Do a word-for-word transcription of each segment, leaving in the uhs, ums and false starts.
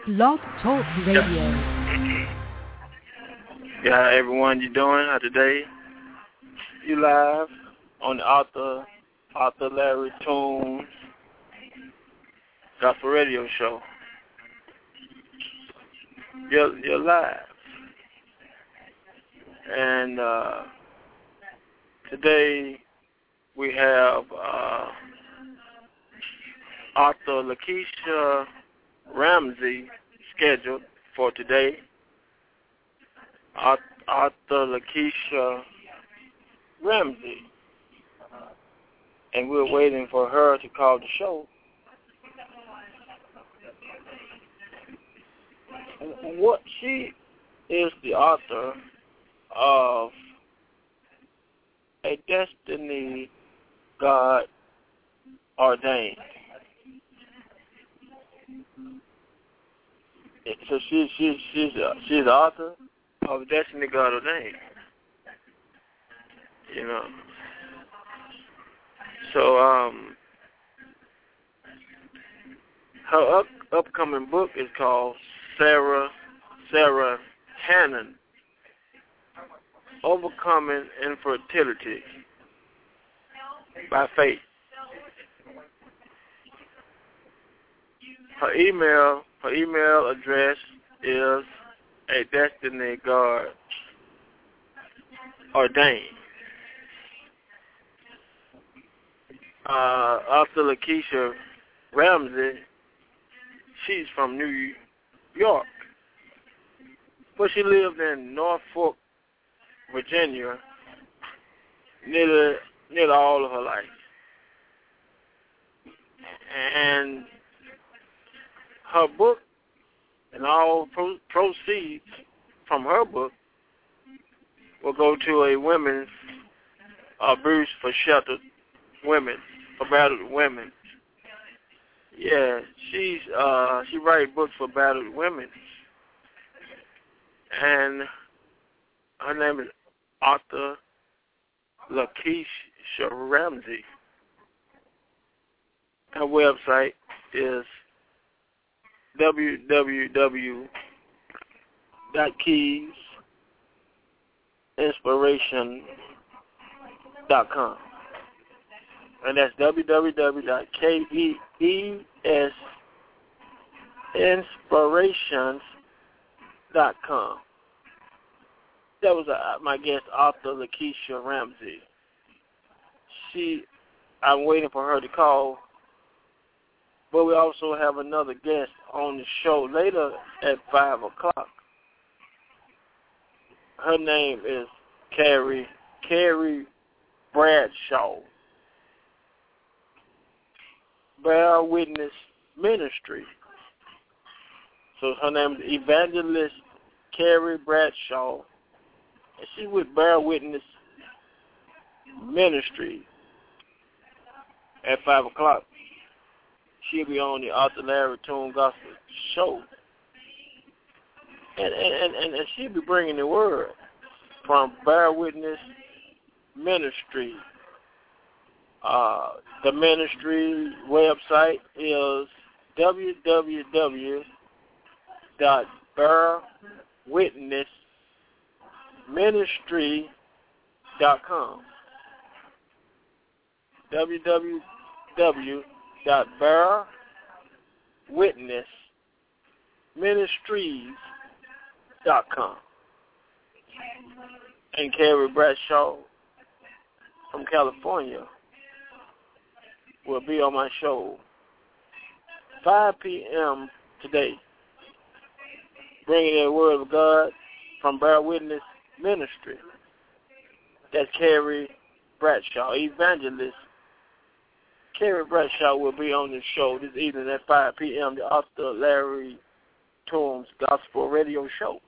Blog Talk Radio. Yeah, how everyone you doing? How today? You live on the Arthur, Arthur Larry Toombs Gospel Radio Show. You're, you're live. And uh, today we have uh, Arthur Lakeisha Ramsey scheduled for today. Arthur Lakeisha Ramsey. And we're waiting for her to call the show. What she is the author of A Destiny God Ordained. So she she she's a, she's the author of Destiny God Ordained. You know. So um, her up, upcoming book is called Sarah Sarah Hannon, Overcoming Infertility by Faith. Her email her email address is A Destiny God Ordained. Uh, Arthur Lakeisha Ramsey, she's from New York, but she lived in Norfolk, Virginia, nearly, nearly all of her life. And her book and all pro- proceeds from her book will go to a women's abuse for sheltered women, for battered women. Yeah, she's uh, she writes books for battered women, and her name is Arthur Lakeisha Ramsey. Her website is w w w dot keys inspiration dot com. And that's w w w dot keys inspirations dot com. That was uh, my guest, Arthur Lakeisha Ramsey. She, I'm waiting for her to call, but we also have another guest on the show later at five o'clock. Her name is Carrie, Carrie Bradshaw. Bear Witness Ministry. So her name is Evangelist Carrie Bradshaw, and she with Bear Witness Ministry at five o'clock. She'll be on the Arthur Larry Toombs Gospel Show, and and, and and she'll be bringing the word from Bear Witness Ministry. Uh, the ministry website is w w w dot bear witness ministry dot com. w w w dot bear witness ministries dot com. And Carrie Bradshaw from California will be on my show five p.m. today, bringing the word of God from Bear Witness Ministry. That's Carrie Bradshaw, Evangelist Carrie Bradshaw will be on the show this evening at five p.m. the Arthur Larry Toombs Gospel Radio Show.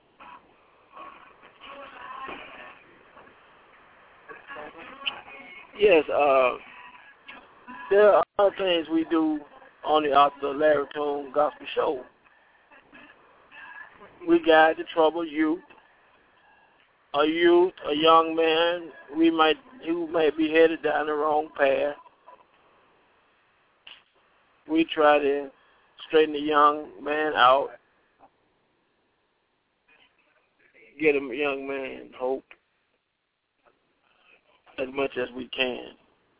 Yes, uh, there are other things we do on the Arthur Larry Toombs Gospel Show. We guide the troubled youth, a youth, a young man, we might who may be headed down the wrong path. We try to straighten the young man out get a young man hope as much as we can.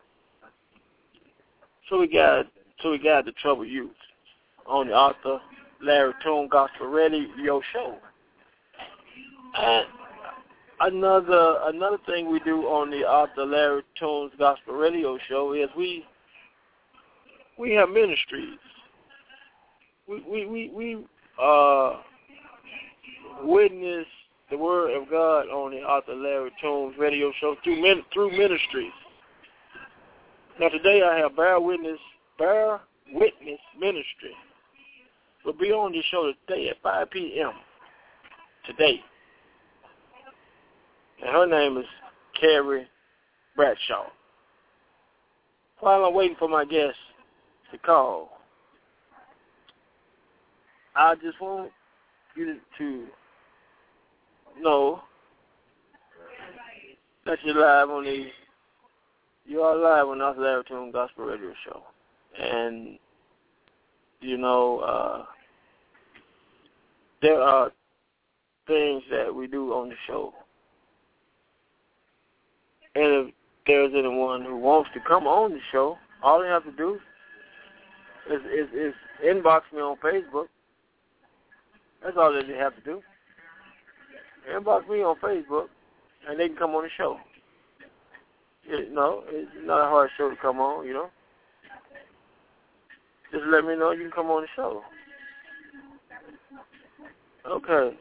So we got so we got the Troubled Youth on the Arthur Larry Tune Gospel Radio Show. And another another thing we do on the Arthur Larry Tunes Gospel Radio Show is we we have ministries. We we we, we uh witness the Word of God on the Arthur Larry Tunes Radio Show through min, through ministries. Now today I have Bear Witness Bear Witness Ministry. Will be on the show today at five p.m. today. And her name is Carrie Bradshaw. While I'm waiting for my guest to call, I just want you to know that you're live on the you are live on the Arthur Larry Tune Gospel Radio Show. And you know, uh, there are things that we do on the show. And if there's anyone who wants to come on the show, all they have to do is, is, is inbox me on Facebook. That's all that they have to do. Inbox me on Facebook, and they can come on the show. You know, it's not a hard show to come on, you know. Just let me know you can come on the show. Okay.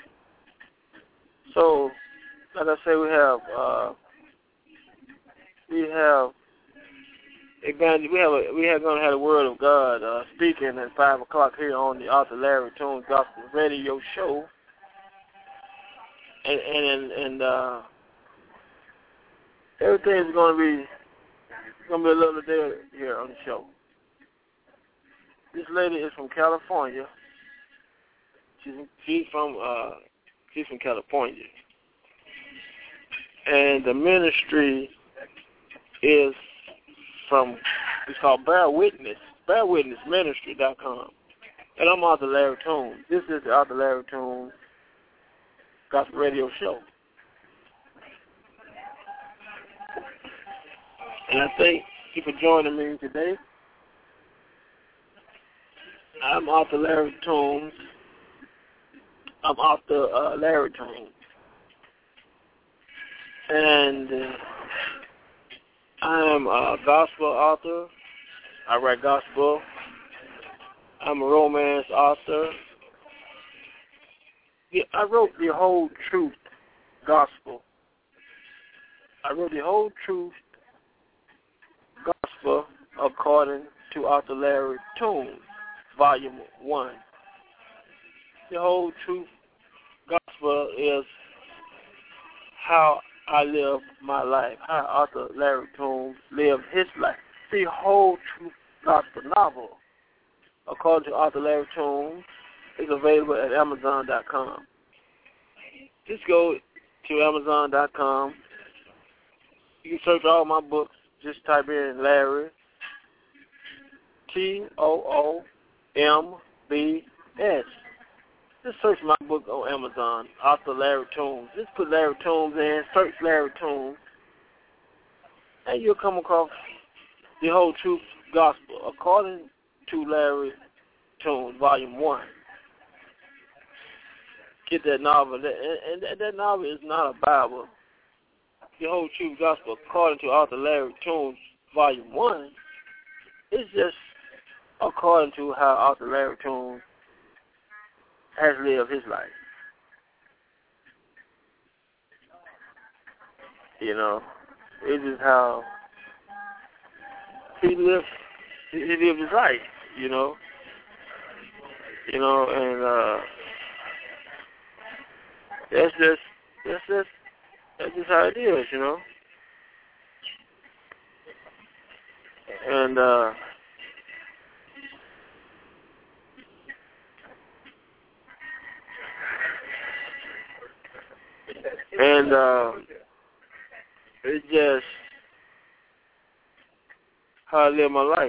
So, like I say, we have uh, we have again we have a, we have going to have the Word of God uh, speaking at five o'clock here on the Arthur Larry Tunes Gospel Radio Show, and and and uh, everything's going to be going to be a little bit here on the show. This lady is from California. She's she's from uh, she's from California, and the ministry is from it's called Bear Witness, Bear Witness Ministry dot com. And I'm Arthur Larry Tunes. This is the Arthur Larry Tunes Gospel Radio Show, and I thank you for joining me today. I'm Arthur Larry Tunes. I'm Arthur uh, Larry Tunes. And uh, I'm a gospel author. I write gospel. I'm a romance author. Yeah, I wrote the whole truth gospel. I wrote the whole truth gospel according to Arthur Larry Tunes. Volume one. The whole truth gospel is how I live my life, how Arthur Larry Tunes lived his life. The whole truth gospel novel, according to Arthur Larry Tunes, is available at Amazon dot com. Just go to Amazon dot com. You can search all my books. Just type in Larry, T O O M B S. Just search my book on Amazon, Arthur Larry Tunes. Just put Larry Tunes in, search Larry Tunes, and you'll come across the whole truth gospel according to Larry Tunes, Volume one. Get that novel. And that novel is not a Bible. The whole truth gospel according to Arthur Larry Tunes, Volume one, is just according to how Arthur Larry Tunes has lived his life. You know, it's just how he lived, he lived his life, you know. You know, and uh, that's just, that's just, that's just how it is, you know. And, uh, And uh, it's just how I live my life.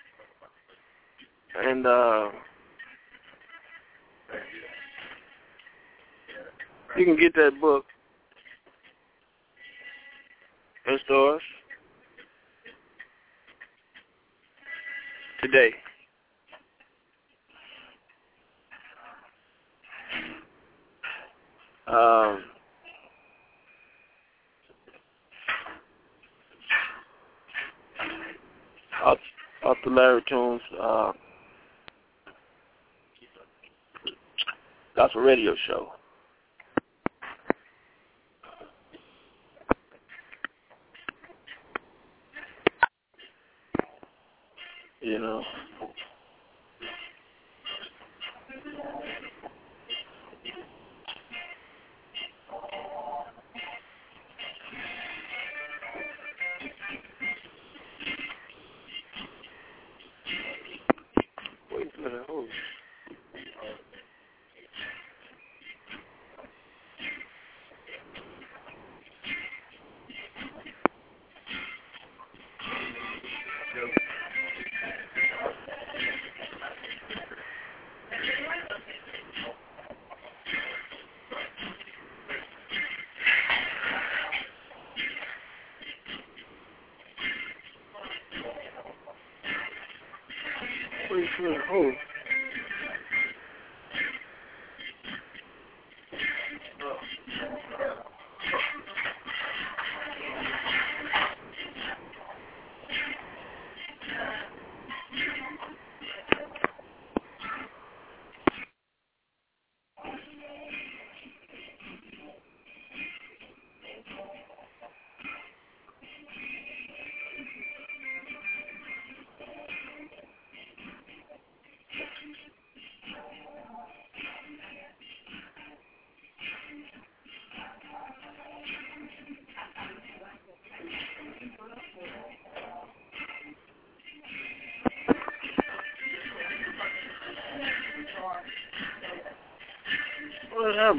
And uh, You can get that book in stores today. Um, Author Larry Toombs, uh, gospel radio show. You know. Wait for the host. Wait for the host. What happened?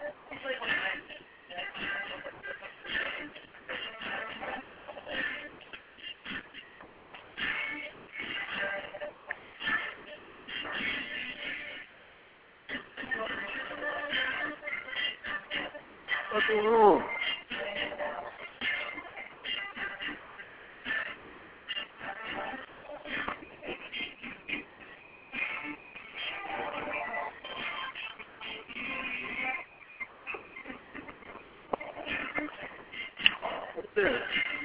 What's wrong? What's that?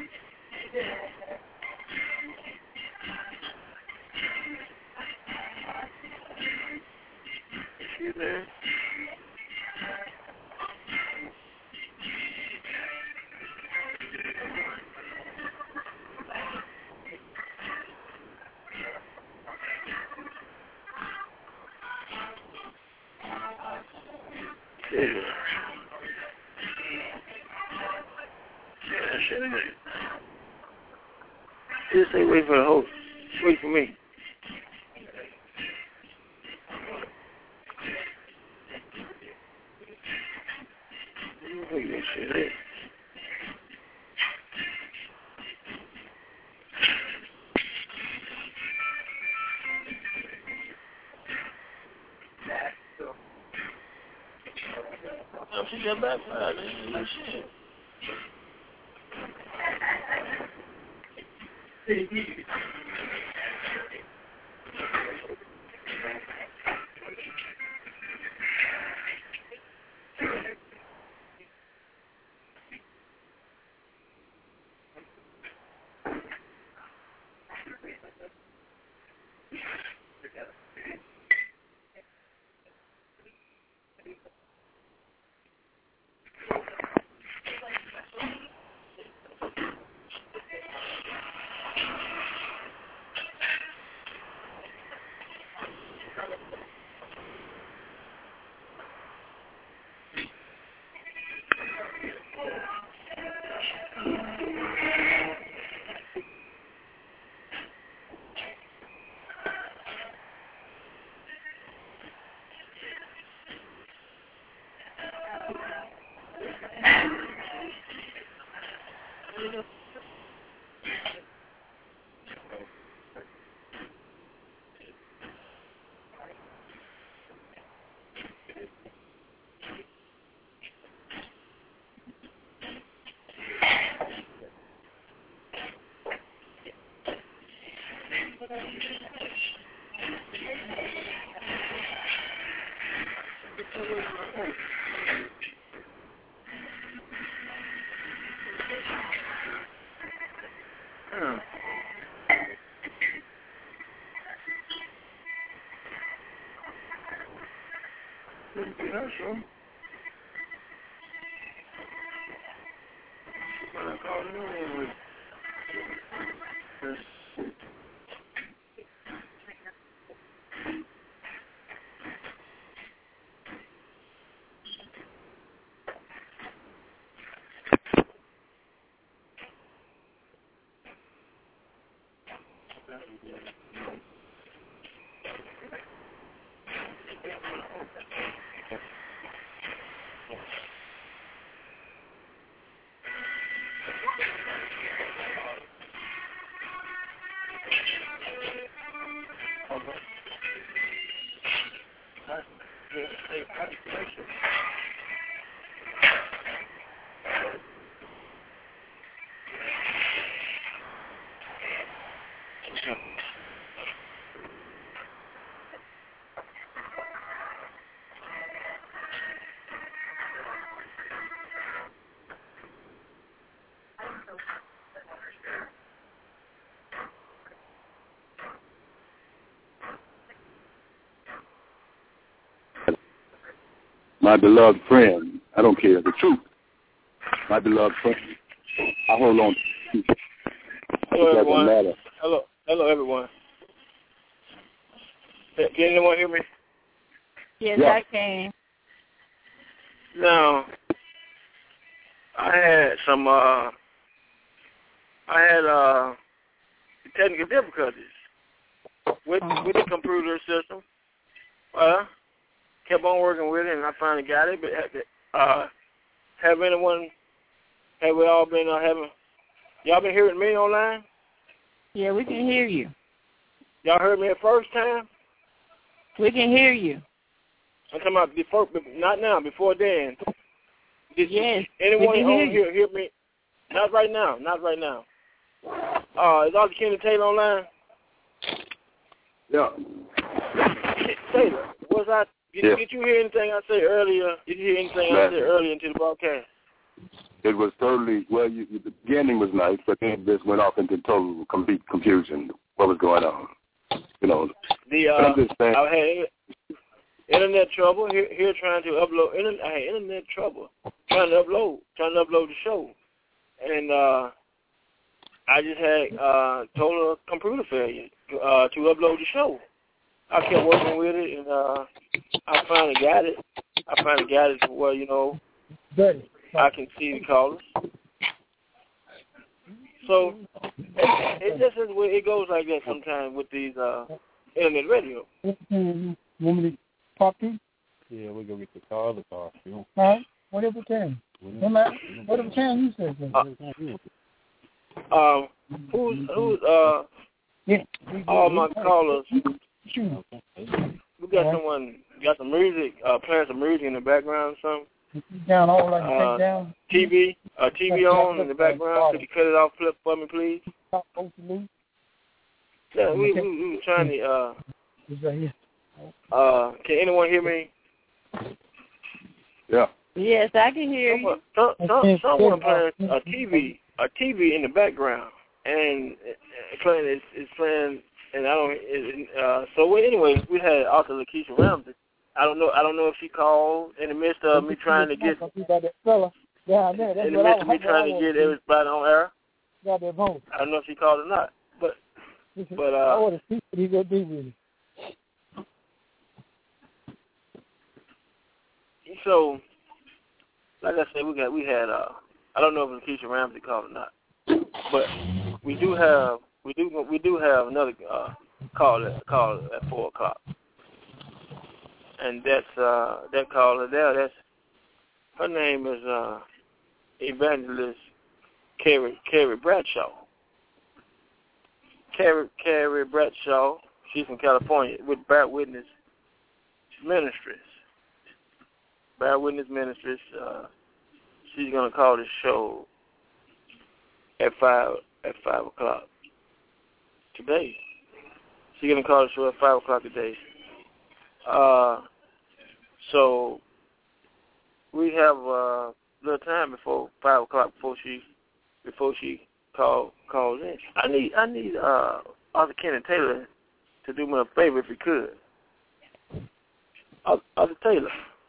You there? Yeah. Yeah, shit in it. Just say wait for the host. Wait for me. Wait that shit in. Oh, she got backfired. Shit. Hmm. That's true. What I call it anyway. This. My beloved friend, I don't care, the truth. My beloved friend, I hold on to the truth. Hello, It everyone. doesn't matter. Hello, hello, everyone. Can anyone hear me? Yes, Yeah. I can. Now, I had some, uh, I had, uh, technical difficulties with, with the computer system. Well, kept on working with it, and I finally got it. But uh, have anyone, have we all been uh, having, y'all been hearing me online? Yeah, we can hear you. Y'all heard me the first time? We can hear you. I'm talking about before, not now, before then. Did Yes, anyone we can hear on you. here hear me? Not right now, not right now. Uh, is Doctor Kenny Taylor online? Yeah. Taylor, was I? Did, Yeah. did you hear anything I said earlier? Did you hear anything I Man. said earlier into the broadcast? It was totally, well, you, you, the beginning was nice, but then it just went off into total complete confusion. What was going on? You know, The uh, but I'm just saying, I had internet trouble here, here trying to upload. Internet, I had internet trouble trying to upload, trying to upload the show, and uh, I just had uh, total computer failure uh, to upload the show. I kept working with it, and uh, I finally got it. I finally got it to where, you know, I can see the callers. So it, it just is where it goes like that sometimes with these uh, internet radio. You want me to talk to you? Yeah, we're going to get the car, the car. You know? All right. Whatever can. Whatever can you say. Uh, um, who's, who's, uh, Yeah. all my callers, Sure. we got someone, got some music, uh, playing some music in the background or something. Down all I can Uh, take down. T V, uh, T V on in the background. Could you cut it off, flip for me, please? Yeah, we, we, we were trying to, uh, It's right here. uh, can anyone hear me? yeah. Yes, I can hear Someone, you. some, some, someone playing a T V, a T V in the background, and uh, playing is is playing, and I don't. It, uh, so well, anyway, we had Author Lakeisha Ramsey. I don't know. I don't know if she called in the midst of me trying to get, Yeah, I know. That's in the what midst I of me was- trying to get everybody on air. Got that vote. I don't know if she called or not, but but I uh, want to see what he gonna do with it. so like I said, we got we had uh, I don't know if Lakeisha Ramsey called or not, but we do have we do we do have another uh, call at call at four o'clock, and that's uh, that caller there. That's her name is uh, Evangelist Carrie Carrie Bradshaw. Carrie Carrie Bradshaw. She's from California with Bear Witness Ministries. Bear Witness Ministries. Uh, she's gonna call the show at five at five o'clock today. She's going to call the show at five o'clock today. Uh, so we have uh, a little time before five o'clock before she before she call calls in. I need I need uh, Arthur Kenneth Taylor to do me a favor if he could. Arthur Taylor.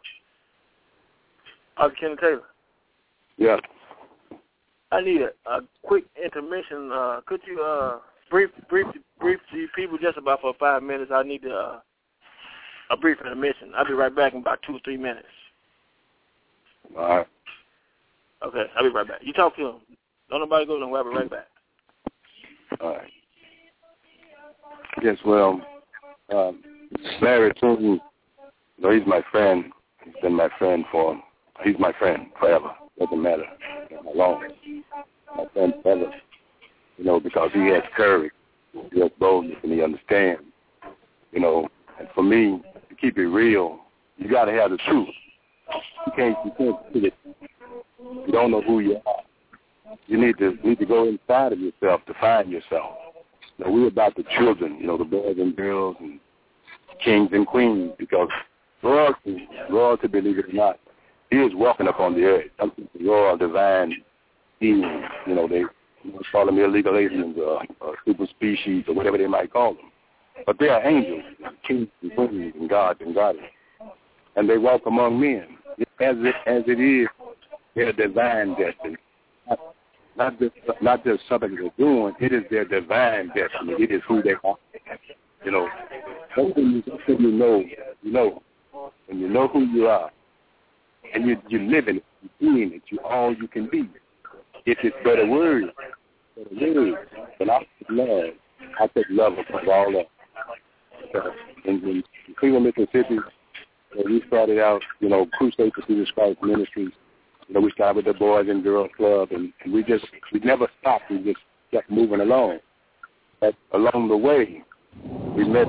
Arthur Kenneth Taylor. Yeah. I need a, a quick intermission. Uh, could you uh, brief brief brief these people just about for five minutes? I need to, uh, a brief intermission. I'll be right back in about two or three minutes. All right. Okay, I'll be right back. You talk to him. Don't nobody go nowhere. I'll be right back. All right. Yes, well, um, Larry Tootin, you know, he's my friend. He's been my friend for, he's my friend forever. Doesn't matter how long. My friend forever. You know, because he has courage, he has boldness, and he understands. You know, and for me, to keep it real, you got to have the truth. You can't, you can't put it. You don't know who you are. You need to need to go inside of yourself to find yourself. You know, we're about the children, you know, the boys and girls and kings and queens, because royalty, royalty, believe it or not, is walking upon the earth. Some people royal, divine beings, you know, they you know, call them illegal aliens or, or super species or whatever they might call them. But they are angels, kings and queens and gods and goddesses. And they walk among men. As it, as it is their divine destiny. Not, not, just, not just something they're doing, it is their divine destiny. It is who they are. You know, something you, something you know, you know, when you know who you are, and you, you live in it, you're doing it, you're all you can be. If it's better words, better words, and I take love, I take love above all that. Uh, in, in Cleveland, Mississippi, we started out, you know, Crusade for Jesus Christ Ministries. You know, we started with the Boys and Girls Club, and, and we just, we never stopped. We just kept moving along. But along the way, we met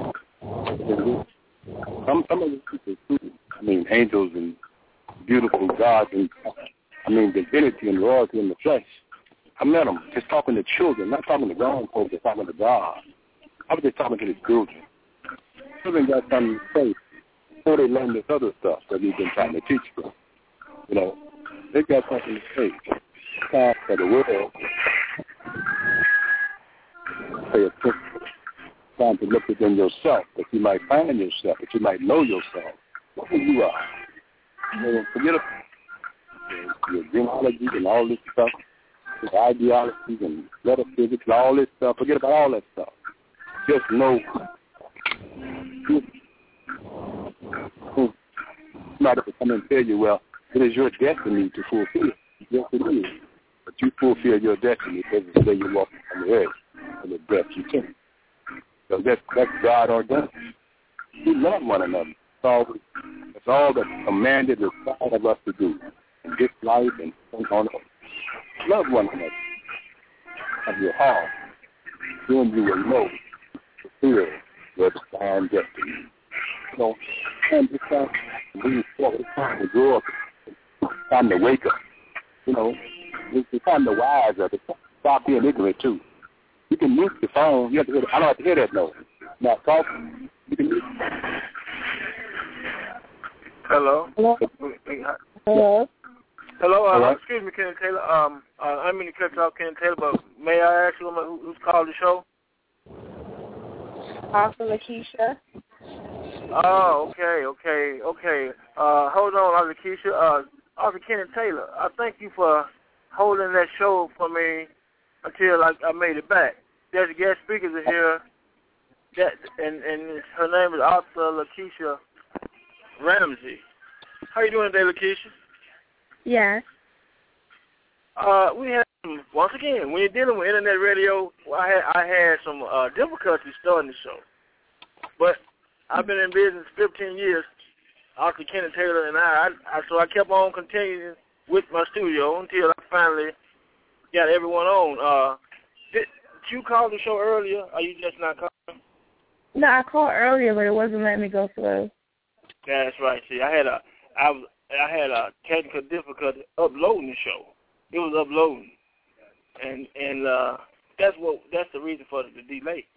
some, some of the people, too. I mean, angels and beautiful gods, and, I mean, divinity and royalty in the flesh. I met them just talking to children, not talking to grown folks, just talking to God. I was just talking to the children. Children got something to say before they learn this other stuff that we've been trying to teach them. You know, they got something to say. It's time for the world. Pay attention. It's time to look within yourself, that you might find yourself, that you might know yourself, who you are. You know, forget about your genealogy and all this stuff, your ideologies and metaphysics and all this stuff. Forget about all that stuff. Just know who. who Somebody will come and tell you, well, it is your destiny to fulfill. Yes, it is. But you fulfill your destiny every day you walk on the earth and the breath you take. So that's, that's God ordained. We love one another. That's all, that's all that's commanded, required of us to do in this life and on earth. Love one another of your heart. Then you will know, fulfill your divine destiny. You know, and it's time to move forward. It's time to grow up. It's time to wake up. You know, it's the time to wise up. It's time to stop being ignorant, too. You can mute the phone. You have to hear, I don't have to hear that noise. Now, talk. You can mute. Hello? Hello? Hello? Hello, uh, Hello? excuse me, Ken Taylor. Um, uh, I mean to cut you off, Ken Taylor, but may I ask you who, who's called the show? Arthur Lakeisha. Oh, okay, okay, okay. Uh, hold on, Arthur Keisha. Uh, Arthur Kenneth Taylor, I thank you for holding that show for me until I, I made it back. There's a guest speaker here, that, and, and her name is Arthur Lakeisha Ramsey. How you doing today, Lakeisha? Yes. Uh, we had some, once again, when you're dealing with internet radio, well, I had I had some uh, difficulties starting the show, but I've been in business fifteen years. Arthur Kenneth Taylor and I, I, I, so I kept on continuing with my studio until I finally got everyone on. Uh, did, did you call the show earlier? Or are you just not calling? No, I called earlier, but it wasn't letting me go through. That's right. See, I had a, I was, I had a technical difficulty uploading the show. It was uploading, and and uh, that's what that's the reason for the delay.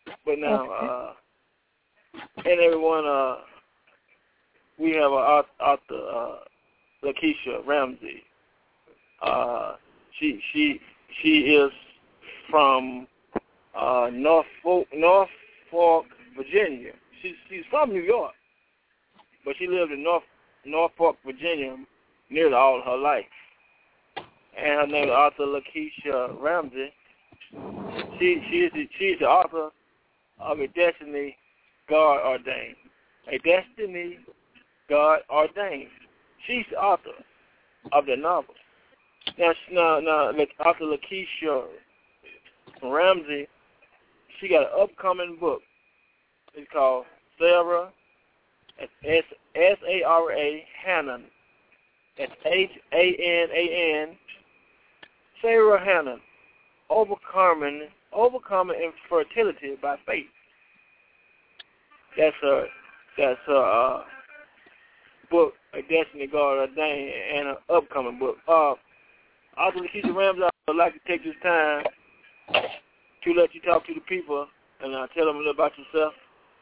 But now, uh, and everyone, uh, we have our author, uh, Lakeisha Ramsey. Uh, she she she is from uh, Norfolk, Norfolk, Virginia. She's she's from New York, but she lived in North Norfolk, Virginia, nearly all her life. And her name is author Lakeisha Ramsey. She she is the, she is the author of A Destiny God Ordained. A Destiny God Ordained. She's the author of the novel. Now, now, now author Lakeisha Ramsey, she got an upcoming book. It's called Sarah, S A R A Hannon. That's H A N A N. Sarah Hannon, overcoming overcoming infertility by faith. That's her. That's her uh, book, A Destiny God Ordained, and an upcoming book. Uh, author Lakeisha Ramsey, I'd like to take this time to let you talk to the people and uh, tell them a little about yourself.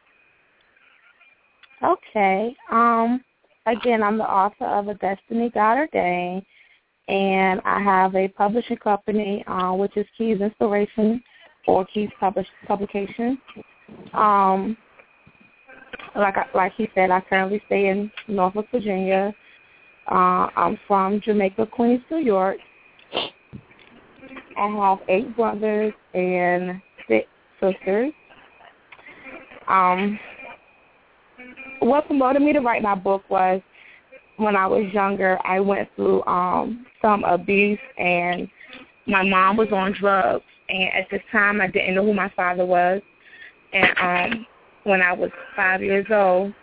Okay. Um. Again, I'm the author of A Destiny God Ordained, and I have a publishing company, uh, which is Keys Inspiration or Keys Publish Publications. Um, like I, like he said, I currently stay in Norfolk, Virginia. Uh, I'm from Jamaica, Queens, New York. I have eight brothers and six sisters. Um. What promoted me to write my book was when I was younger, I went through um, some abuse, and my mom was on drugs. And at this time, I didn't know who my father was. And um, when I was five years old,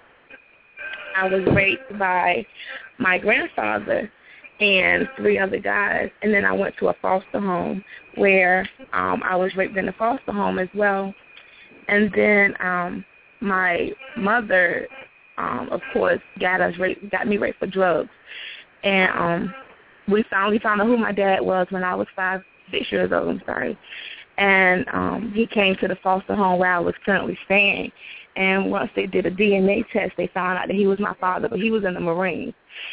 I was raped by my grandfather and three other guys. And then I went to a foster home where um, I was raped in the foster home as well. And then um, my mother, um, of course, got us raped, got me raped for drugs. And um, we finally found out who my dad was when I was five, six years old, I'm sorry. And um, he came to the foster home where I was currently staying. And once they did a D N A test, they found out that he was my father, but he was in the Marines.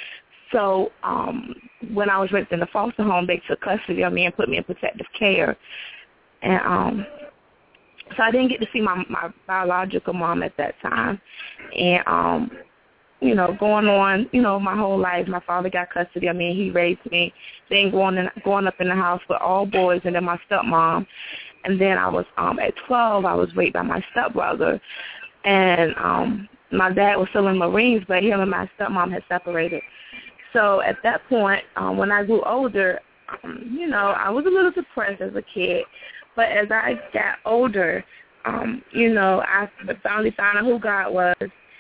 So um, when I was raped in the foster home, they took custody of me and put me in protective care. And um, so I didn't get to see my, my biological mom at that time. And, um, you know, going on, you know, my whole life, my father got custody of me and he raised me. Then going in, going up in the house with all boys and then my stepmom. And then I was, um, at twelve, I was raped by my stepbrother. And um, my dad was still in the Marines, but him and my stepmom had separated. So at that point, um, when I grew older, um, you know, I was a little depressed as a kid. But as I got older, um, you know, I finally found out who God was,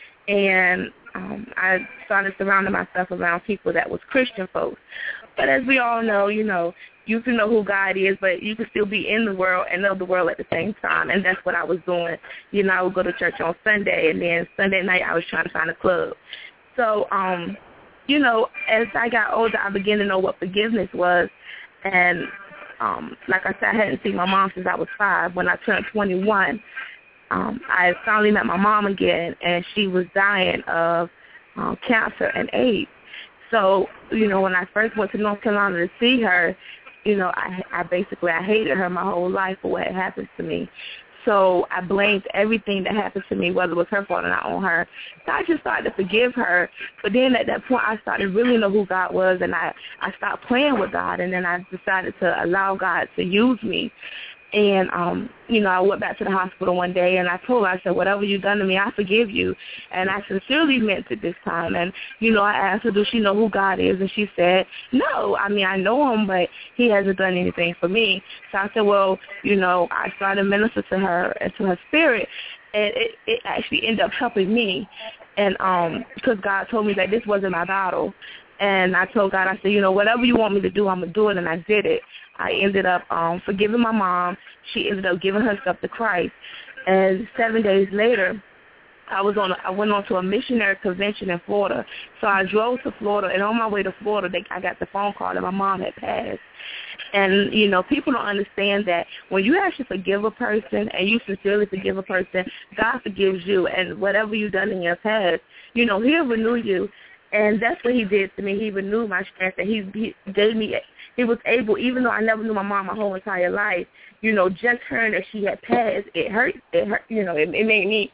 and um, I started surrounding myself around people that was Christian folks. But as we all know, you know, you can know who God is, but you can still be in the world and know the world at the same time, and that's what I was doing. You know, I would go to church on Sunday, and then Sunday night I was trying to find a club. So, um, you know, as I got older, I began to know what forgiveness was, and Um, like I said, I hadn't seen my mom since I was five. When I turned twenty-one, um, I finally met my mom again, and she was dying of um, cancer and AIDS. So, you know, when I first went to North Carolina to see her, you know, I, I basically, I hated her my whole life for what had happened to me. So I blamed everything that happened to me, whether it was her fault or not, on her. So I just started to forgive her. But then at that point, I started really know who God was, and I, I stopped playing with God, and then I decided to allow God to use me. And, um, you know, I went back to the hospital one day, and I told her, I said, whatever you've done to me, I forgive you. And I sincerely meant it this time. And, you know, I asked her, does she know who God is? And she said, no. I mean, I know him, but he hasn't done anything for me. So I said, well, you know, I started to minister to her and to her spirit, and it, it actually ended up helping me. And um, because God told me that this wasn't my battle. And I told God, I said, you know, whatever you want me to do, I'm going to do it, and I did it. I ended up um, forgiving my mom. She ended up giving herself to Christ. And seven days later, I was on. A, I went on to a missionary convention in Florida. So I drove to Florida, and on my way to Florida, they, I got the phone call that my mom had passed. And, you know, people don't understand that when you actually forgive a person and you sincerely forgive a person, God forgives you. And whatever you've done in your past, you know, he'll renew you. And that's what he did to me. He renewed my strength, and he, he gave me, he was able, even though I never knew my mom my whole entire life, you know, just hearing that she had passed, it hurt, it hurt, you know, it, it made me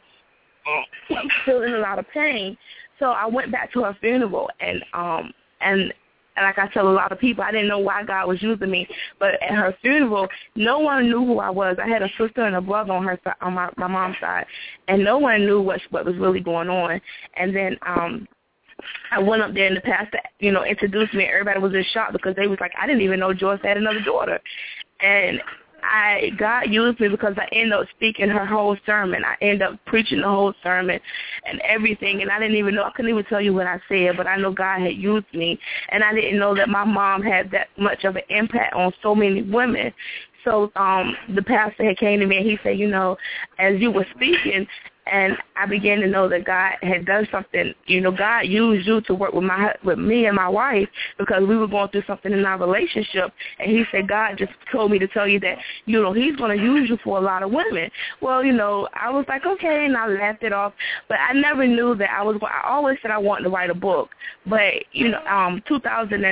feel in a lot of pain. So I went back to her funeral, and, um, and, And like I tell a lot of people, I didn't know why God was using me. But at her funeral, no one knew who I was. I had a sister and a brother on her on my, my mom's side, and no one knew what what was really going on. And then um, I went up there, and the pastor, you know, introduced me. Everybody was in shock because they was like, I didn't even know Joyce had another daughter. And I God used me because I ended up speaking her whole sermon. I ended up preaching the whole sermon and everything, and I didn't even know. I couldn't even tell you what I said, but I know God had used me, and I didn't know that my mom had that much of an impact on so many women. So um, the pastor had came to me, and he said, you know, as you were speaking, and I began to know that God had done something. You know, God used you to work with my with me and my wife because we were going through something in our relationship. And he said, God just told me to tell you that, you know, he's going to use you for a lot of women. Well, you know, I was like, okay, and I laughed it off. But I never knew that I was, I always said I wanted to write a book. But, you know, um, two thousand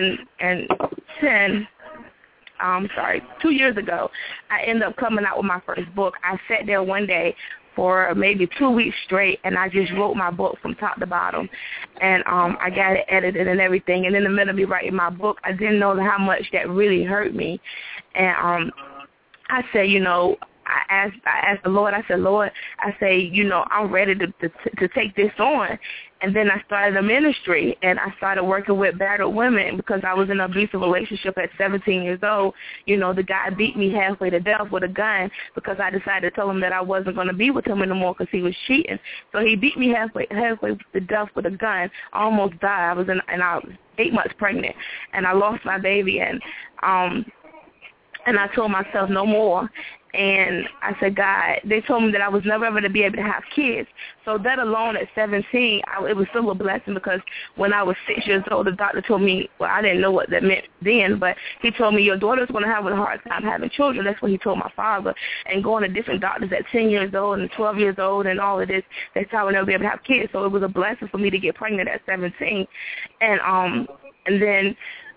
ten, um, sorry, two years ago, I ended up coming out with my first book. I sat there one day for maybe two weeks straight, and I just wrote my book from top to bottom, and um, I got it edited and everything. And in the middle of me writing my book, I didn't know how much that really hurt me, and um, I said, you know, I asked, I asked the Lord. I said, Lord, I say, you know, I'm ready to, to to take this on. And then I started a ministry, and I started working with battered women because I was in an abusive relationship at seventeen years old. You know, the guy beat me halfway to death with a gun because I decided to tell him that I wasn't going to be with him anymore because he was cheating. So he beat me halfway halfway to death with a gun. I almost died. I was in, and I was eight months pregnant, and I lost my baby, and um, and I told myself no more. And I said, God, they told me that I was never ever to be able to have kids. So that alone at seventeen, I, it was still a blessing because when I was six years old, the doctor told me, well, I didn't know what that meant then, but he told me your daughter's going to have a hard time having children. That's what he told my father. And going to different doctors at ten years old and twelve years old and all of this, they said I would never be able to have kids. So it was a blessing for me to get pregnant at seventeen. And um, and then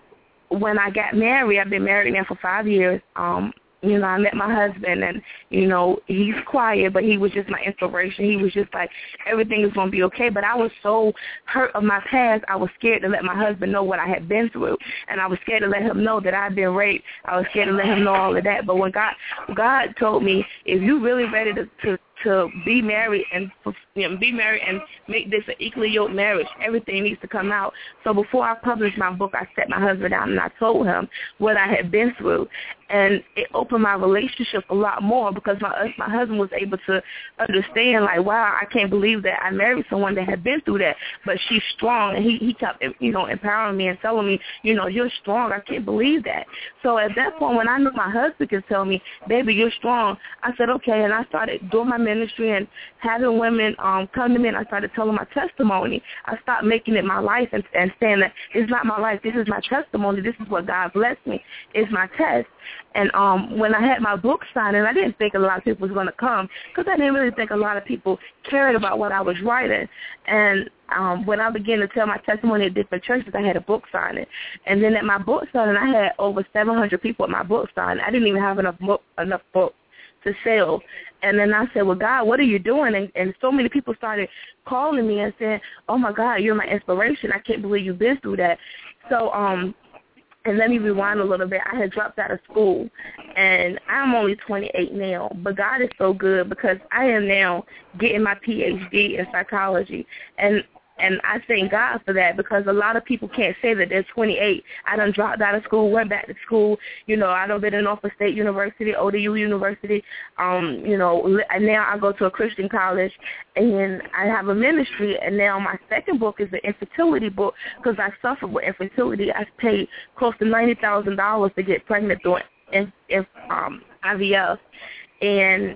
when I got married, I've been married now for five years, um, you know, I met my husband, and, you know, he's quiet, but he was just my inspiration. He was just like, everything is going to be okay. But I was so hurt of my past, I was scared to let my husband know what I had been through. And I was scared to let him know that I had been raped. I was scared to let him know all of that. But when God God told me, if you're really ready to, to to be married and you know, be married and make this an equally yoked marriage, everything needs to come out. So before I published my book, I sat my husband down and I told him what I had been through. And it opened my relationship a lot more because my my husband was able to understand, like, wow, I can't believe that I married someone that had been through that, but she's strong. And he, he kept, you know, empowering me and telling me, you know, you're strong. I can't believe that. So at that point, when I knew my husband could tell me, baby, you're strong, I said, okay. And I started doing my ministry and having women um, come to me, and I started telling my testimony. I stopped making it my life and, and saying that it's not my life. This is my testimony. This is what God blessed me. It's my test. And um, when I had my book signed, and I didn't think a lot of people was going to come because I didn't really think a lot of people cared about what I was writing. And um, when I began to tell my testimony at different churches, I had a book signing. And then at my book signing, I had over seven hundred people at my book signing. I didn't even have enough book, enough books to sell. And then I said, well, God, what are you doing? And, and so many people started calling me and saying, oh, my God, you're my inspiration. I can't believe you've been through that. So, um, and let me rewind a little bit. I had dropped out of school, and I'm only twenty-eight now. But God is so good because I am now getting my P H D in psychology. And And I thank God for that because a lot of people can't say that they're twenty-eight. I done dropped out of school, went back to school. You know, I done been in Norfolk State University, O D U University. Um, you know, and now I go to a Christian college, and I have a ministry. And now my second book is an infertility book because I suffered with infertility. I paid close to ninety thousand dollars to get pregnant through if, if, um, I V F. And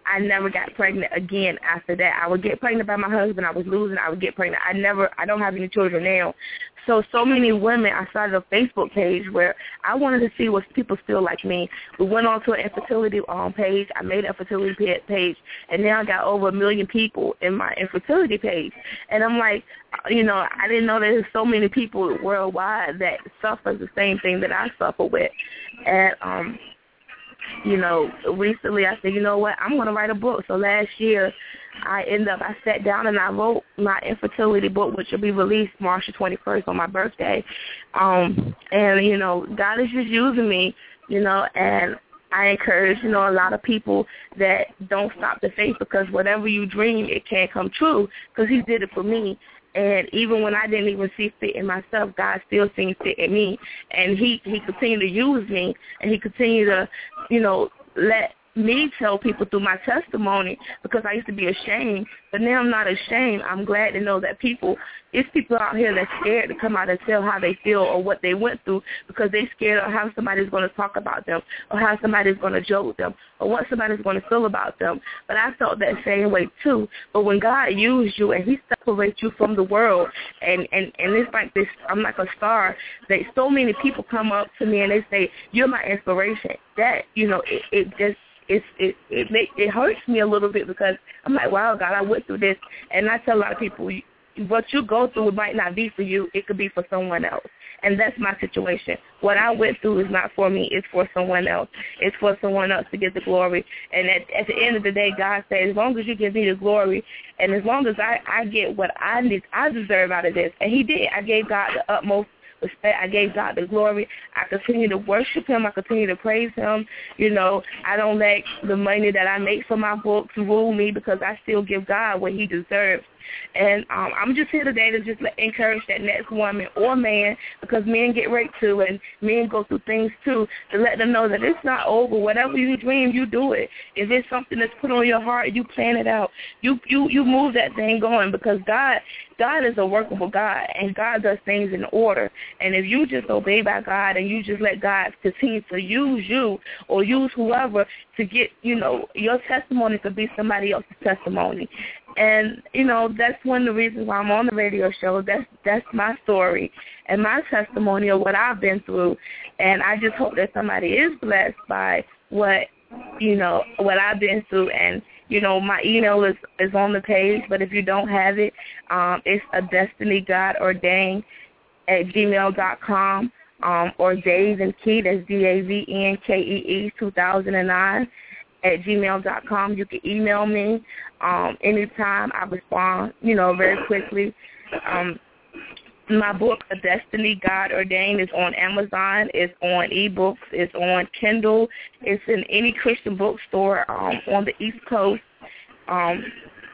I never got pregnant again after that. I would get pregnant by my husband. I was losing. I would get pregnant. I never, I don't have any children now. So, so many women, I started a Facebook page where I wanted to see what people feel like me. We went on to an infertility um, page. I made an infertility page, and now I got over a million people in my infertility page. And I'm like, you know, I didn't know there's so many people worldwide that suffer the same thing that I suffer with. And, um, you know, recently I said, you know what, I'm going to write a book. So last year I ended up, I sat down and I wrote my infertility book, which will be released March the twenty-first on my birthday. Um, and, you know, God is just using me, you know, and I encourage, you know, a lot of people that don't stop the faith, because whatever you dream, it can't come true, because he did it for me. And even when I didn't even see fit in myself, God still seen fit in me. And he, he continued to use me, and he continued to, you know, let me tell people through my testimony, because I used to be ashamed, but now I'm not ashamed. I'm glad to know that people, it's people out here that's scared to come out and tell how they feel or what they went through, because they're scared of how somebody's going to talk about them, or how somebody's going to joke them, or what somebody's going to feel about them. But I felt that same way too. But when God used you and he separates you from the world, and, and, and it's like this, I'm like a star, that so many people come up to me and they say, you're my inspiration. That, you know, it, it just, It's, it it make, it hurts me a little bit, because I'm like, wow, God, I went through this. And I tell a lot of people, what you go through, it might not be for you. It could be for someone else. And that's my situation. What I went through is not for me. It's for someone else. It's for someone else to get the glory. And at, at the end of the day, God said, as long as you give me the glory, and as long as I, I get what I need, I deserve out of this. And he did. I gave God the utmost respect. I gave God the glory. I continue to worship him. I continue to praise him. You know, I don't let the money that I make from my books rule me, because I still give God what he deserves. And um, I'm just here today to just let, encourage that next woman or man, because men get raped too, and men go through things too, to let them know that it's not over. Whatever you dream, you do it. If it's something that's put on your heart, you plan it out. You you you move that thing going, because God God is a workable God, and God does things in order. And if you just obey by God, and you just let God continue to use you or use whoever to get, you know, your testimony could be somebody else's testimony. And, you know, that's one of the reasons why I'm on the radio show. That's that's my story and my testimony of what I've been through. And I just hope that somebody is blessed by what, you know, what I've been through. And, you know, my email is, is on the page, but if you don't have it, um, it's a Destiny God Ordained at gmail dot com, um, or Dave and Key, that's D A V N K E E two thousand nine. at gmail dot com. You can email me um, anytime. I respond, you know, very quickly. Um, my book, A Destiny God Ordained, is on Amazon. It's on eBooks. It's on Kindle. It's in any Christian bookstore um, on the East Coast. Um,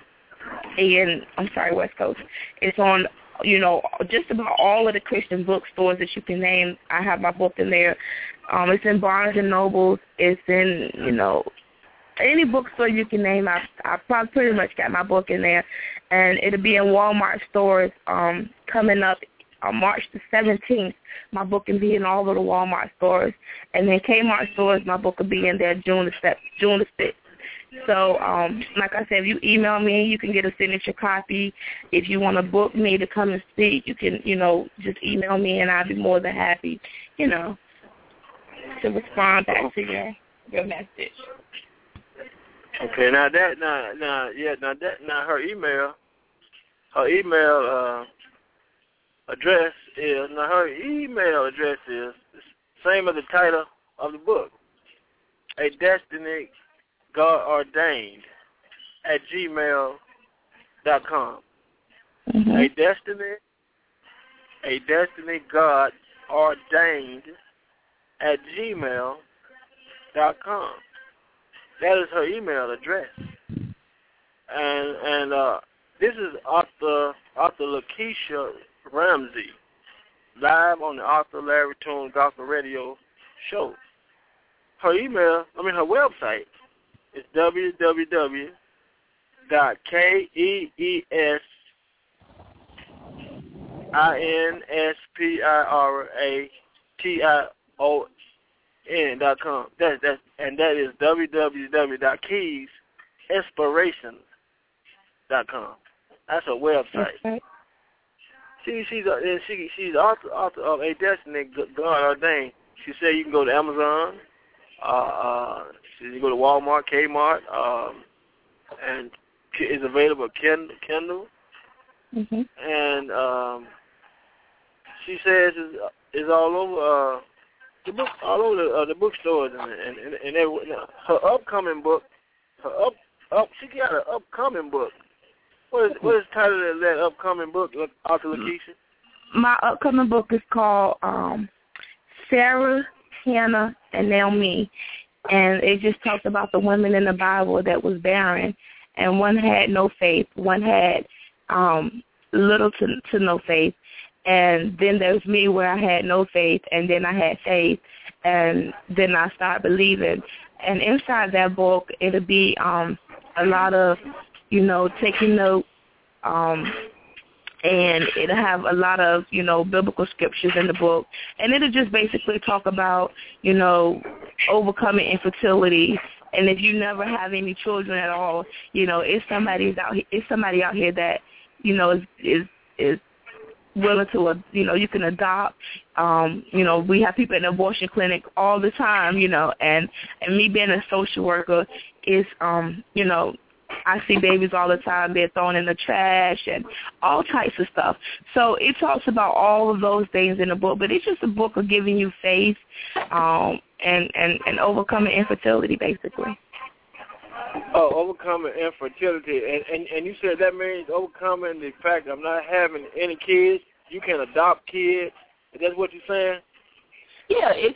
and I'm sorry, West Coast. It's on, you know, just about all of the Christian bookstores that you can name. I have my book in there. Um, it's in Barnes and Nobles. It's in, you know, any bookstore you can name. I I probably pretty much got my book in there, and it'll be in Walmart stores um, coming up on March the seventeenth. My book will be in all of the Walmart stores, and then Kmart stores. My book will be in there June the sixth. June the sixth. So, um, like I said, if you email me, you can get a signature copy. If you want to book me to come and speak, you can, you know, just email me, and I'll be more than happy, you know, to respond back to your your message. Okay, now that now now yeah now that now her email her email uh, address is now her email address is the same as the title of the book, A Destiny God Ordained at gmail dot com. Mm-hmm. A destiny a destiny God Ordained at gmail dot com. That is her email address. And and uh, this is author author Lakeisha Ramsey, live on the Arthur Larry Toon Gospel Radio show. Her email, I mean her website, is w w w dot k e e s i n s p i r a t i o n dot com. That that's and that is w w w dot keys inspirations dot com. That's her website. Okay. She she's a, and she she's author author of A Destiny God Ordained. She said you can go to Amazon, uh, uh, you can go to Walmart, Kmart, um, and it's available Kindle. Kindle. Mm-hmm. And um, she says it's, it's all over uh, the book, all over the, uh, the bookstores, and and and, and every, her upcoming book, her up up she got an upcoming book. What is what is the title of that upcoming book, Author Lakeisha? My upcoming book is called um, Sarah, Hannah, and Naomi, and it just talks about the women in the Bible that was barren, and one had no faith, one had um, little to, to no faith, and then there's me where I had no faith, and then I had faith, and then I started believing. And inside that book, it'll be um, a lot of, you know, taking notes, um, and it'll have a lot of, you know, biblical scriptures in the book. And it'll just basically talk about, you know, overcoming infertility. And if you never have any children at all, you know, it's somebody's out here, it's somebody out here that, you know, is is, is willing to, uh, you know, you can adopt. Um, you know, we have people in the abortion clinic all the time, you know, and, and me being a social worker is, um, you know, I see babies all the time. They're thrown in the trash and all types of stuff. So it talks about all of those things in the book, but it's just a book of giving you faith um, and, and, and overcoming infertility, basically. Oh, overcoming infertility. And, and, and you said that means overcoming the fact of not having any kids. You can adopt kids. Is that what you're saying? Yeah, it's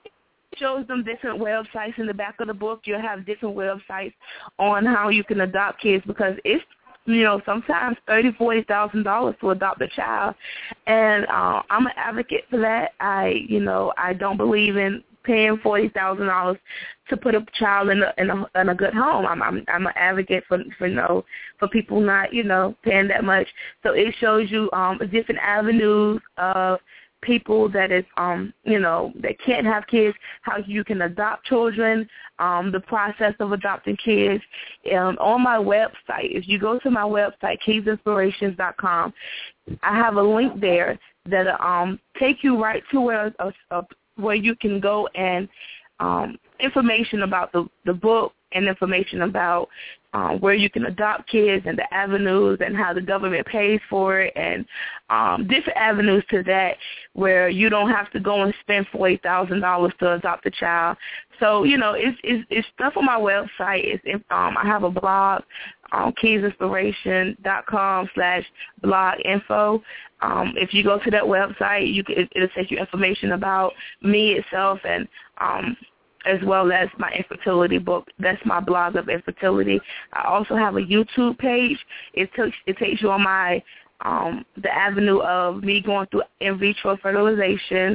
shows them different websites in the back of the book. You'll have different websites on how you can adopt kids because it's, you know, sometimes thirty thousand dollars, forty thousand dollars to adopt a child. And uh, I'm an advocate for that. I, you know, I don't believe in paying forty thousand dollars to put a child in a, in a in a good home. I'm I'm I'm an advocate for for you know for people not, you know, paying that much. So it shows you um different avenues of people that is, um, you know, that can't have kids, how you can adopt children, um, the process of adopting kids. Um, on my website, if you go to my website, keys inspirations dot com, I have a link there that um take you right to where uh, uh, where you can go and um, information about the, the book and information about um, where you can adopt kids and the avenues and how the government pays for it and um, different avenues to that where you don't have to go and spend forty thousand dollars to adopt a child. So, you know, it's, it's, it's stuff on my website. It's, um, I have a blog, um, keys inspiration dot com slash blog info. Um, if you go to that website, you can, it, it'll take you information about me itself and um, as well as my infertility book. That's my blog of infertility. I also have a YouTube page. It takes it takes you on my um, the avenue of me going through in vitro fertilization,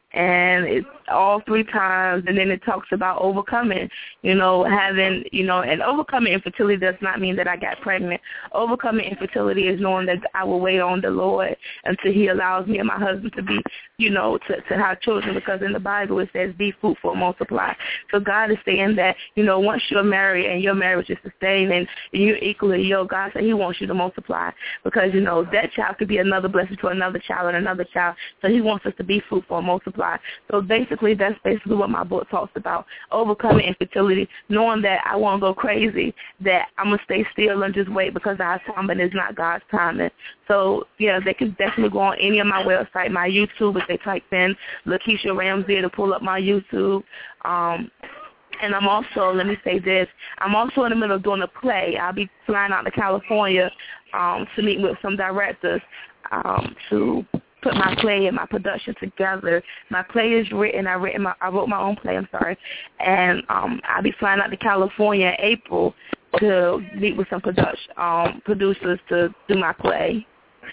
and it's all three times, and then it talks about overcoming, you know, having, you know, and overcoming infertility does not mean that I got pregnant. Overcoming infertility is knowing that I will wait on the Lord until he allows me and my husband to be, you know, to, to have children, because in the Bible it says be fruitful and multiply. So God is saying that, you know, once you're married and your marriage is sustained and you're equally yoked, God said he wants you to multiply because, you know, that child could be another blessing to another child and another child. So he wants us to be fruitful and multiply. So basically, that's basically what my book talks about, overcoming infertility, knowing that I won't go crazy, that I'm going to stay still and just wait because our timing is not God's timing. So, yeah, they can definitely go on any of my website, my YouTube, if they type in Lakeisha Ramsey to pull up my YouTube. Um, and I'm also, let me say this, I'm also in the middle of doing a play. I'll be flying out to California um, to meet with some directors um, to put my play and my production together. My play is written. I written my, I wrote my own play. I'm sorry, and um, I'll be flying out to California in April to meet with some production um, producers to do my play.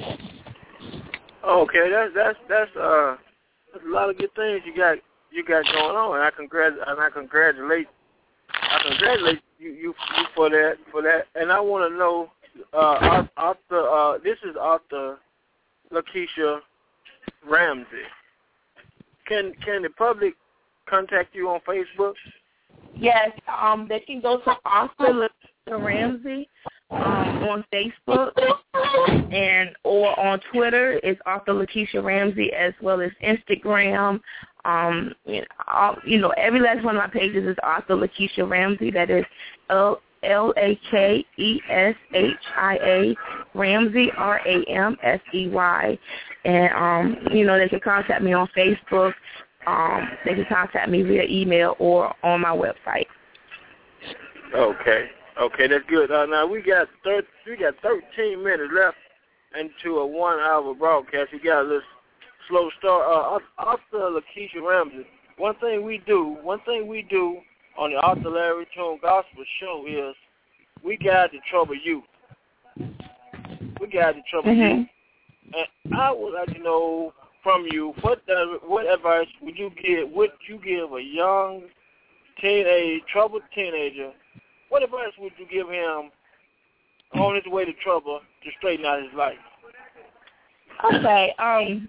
Okay, that's that's that's uh, that's a lot of good things you got you got going on, and I congratulate and I congratulate I congratulate you, you, you for that for that. And I want to know, uh, author, uh, this is author Lakeisha Ramsey. Can can the public contact you on Facebook? Yes, um, they can go to author Lakeisha Ramsey um, on Facebook and or on Twitter. It's author Lakeisha Ramsey, as well as Instagram. Um, you know, all, you know, every last one of my pages is author Lakeisha Ramsey. That is L L A K E S H I A Ramsey, R A M S E Y. And, um, you know, they can contact me on Facebook. Um, they can contact me via email or on my website. Okay. Okay, that's good. Uh, now, we got thir- we got thirteen minutes left into a one-hour broadcast. We got a little slow start. Uh, Author Lakeisha Ramsey, one thing we do, one thing we do on the Author Larry Tune Gospel Show is we guide the troubled youth. We guide the troubled mm-hmm. youth. And I would like to know from you, what does, what advice would you give, would you give a young teenage, troubled teenager, what advice would you give him on his way to trouble to straighten out his life? Okay, um,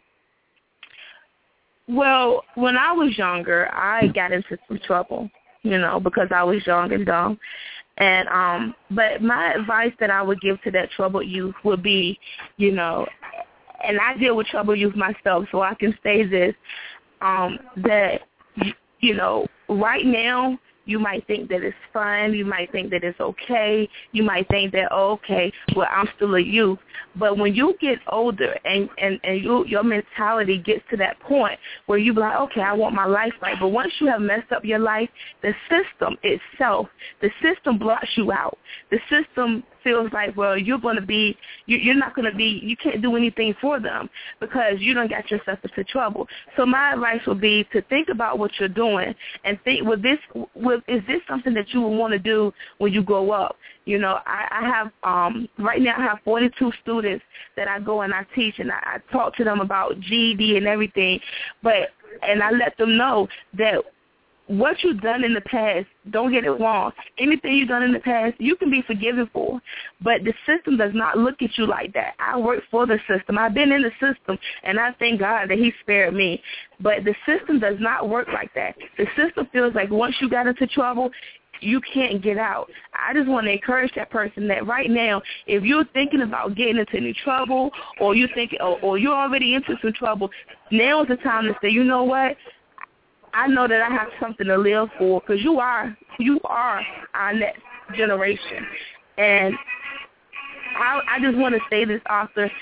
well, when I was younger, I got into some trouble, you know, because I was young and dumb. And um, but my advice that I would give to that troubled youth would be, you know, and I deal with troubled youth myself, so I can say this, um, that, you know, right now, you might think that it's fun. You might think that it's okay. You might think that, oh, okay, well, I'm still a youth. But when you get older and, and, and you, your mentality gets to that point where you be like, okay, I want my life right. But once you have messed up your life, the system itself, the system blocks you out. The system feels like, well, you're going to be, you, you're not going to be, you can't do anything for them because you don't got yourself into trouble. So my advice would be to think about what you're doing and think, with this, with, is this something that you would want to do when you grow up? You know, I, I have, um, right now I have forty-two students that I go and I teach, and I, I talk to them about G E D and everything, but, and I let them know that what you've done in the past, don't get it wrong. Anything you've done in the past, you can be forgiven for. But the system does not look at you like that. I work for the system. I've been in the system, and I thank God that he spared me. But the system does not work like that. The system feels like once you got into trouble, you can't get out. I just want to encourage that person that right now, if you're thinking about getting into any trouble, or you think, or, or you're already into some trouble, now is the time to say, you know what? I know that I have something to live for, because you are you are our next generation. And I, I just want to say this, author.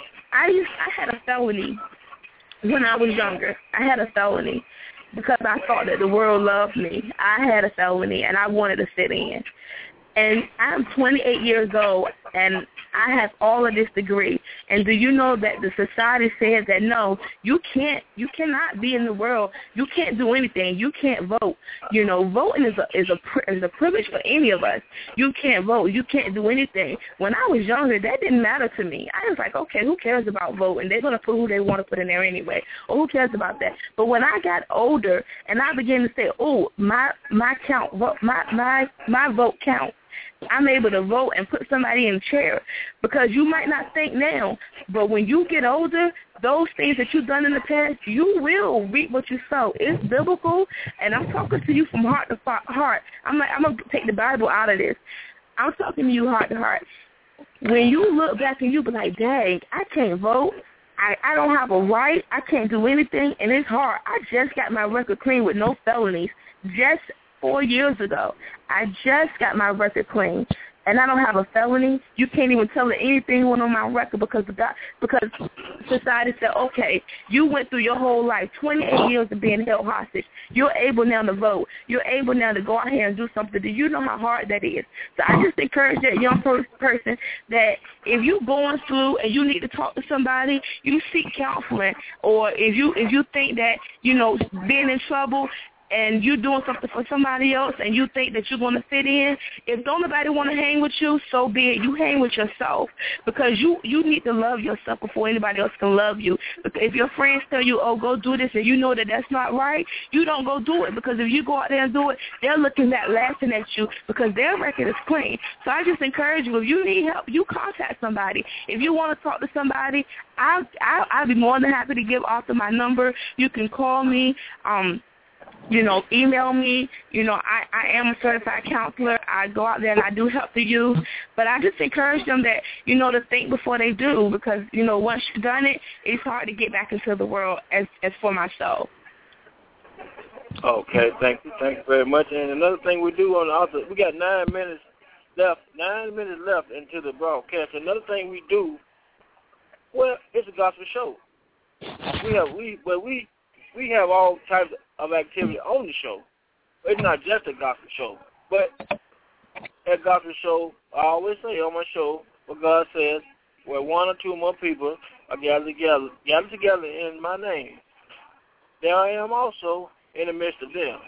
I used, I had a felony when I was younger. I had a felony because I thought that the world loved me. I had a felony, and I wanted to fit in. And I'm twenty-eight years old, and I have all of this degree. And do you know that the society says that, no, you can't, you cannot be in the world. You can't do anything. You can't vote. You know, voting is a, is a, is a privilege for any of us. You can't vote. You can't do anything. When I was younger, that didn't matter to me. I was like, okay, who cares about voting? They're going to put who they want to put in there anyway. Or who cares about that? But when I got older and I began to say, oh, my, my count, my, my, my vote counts. I'm able to vote and put somebody in a chair, because you might not think now, but when you get older, those things that you've done in the past, you will reap what you sow. It's biblical, and I'm talking to you from heart to heart. I'm like, I'm going to take the Bible out of this. I'm talking to you heart to heart. When you look back and you be like, dang, I can't vote. I, I don't have a right. I can't do anything, and it's hard. I just got my record clean with no felonies just four years ago. I just got my record clean, and I don't have a felony. You can't even tell that anything went on my record because of God, because society said, okay, you went through your whole life, twenty-eight years of being held hostage. You're able now to vote. You're able now to go out here and do something. Do you know how hard that is? So I just encourage that young person that if you're going through and you need to talk to somebody, you seek counseling. Or if you if you think that, you know, being in trouble and you're doing something for somebody else and you think that you're going to fit in, if don't nobody want to hang with you, so be it. You hang with yourself, because you, you need to love yourself before anybody else can love you. Because if your friends tell you, oh, go do this, and you know that that's not right, you don't go do it, because if you go out there and do it, they're looking at laughing at you because their record is clean. So I just encourage you, if you need help, you contact somebody. If you want to talk to somebody, I'll, I'll, I'll be more than happy to give Arthur my number. You can call me. Um, you know, email me. You know, I, I am a certified counselor. I go out there and I do help the youth. But I just encourage them that, you know, to think before they do because, you know, once you've done it, it's hard to get back into the world as, as for myself. Okay, thank you. Thank you very much. And another thing we do on the author, we got nine minutes left, nine minutes left into the broadcast. Another thing we do, well, it's a gospel show. We have, we, well, we, we have all types of activity on the show. It's not just a gospel show, but at gospel show, I always say on my show, what God says, where one or two more people are gathered together, gathered together in my name, there I am also in the midst of them.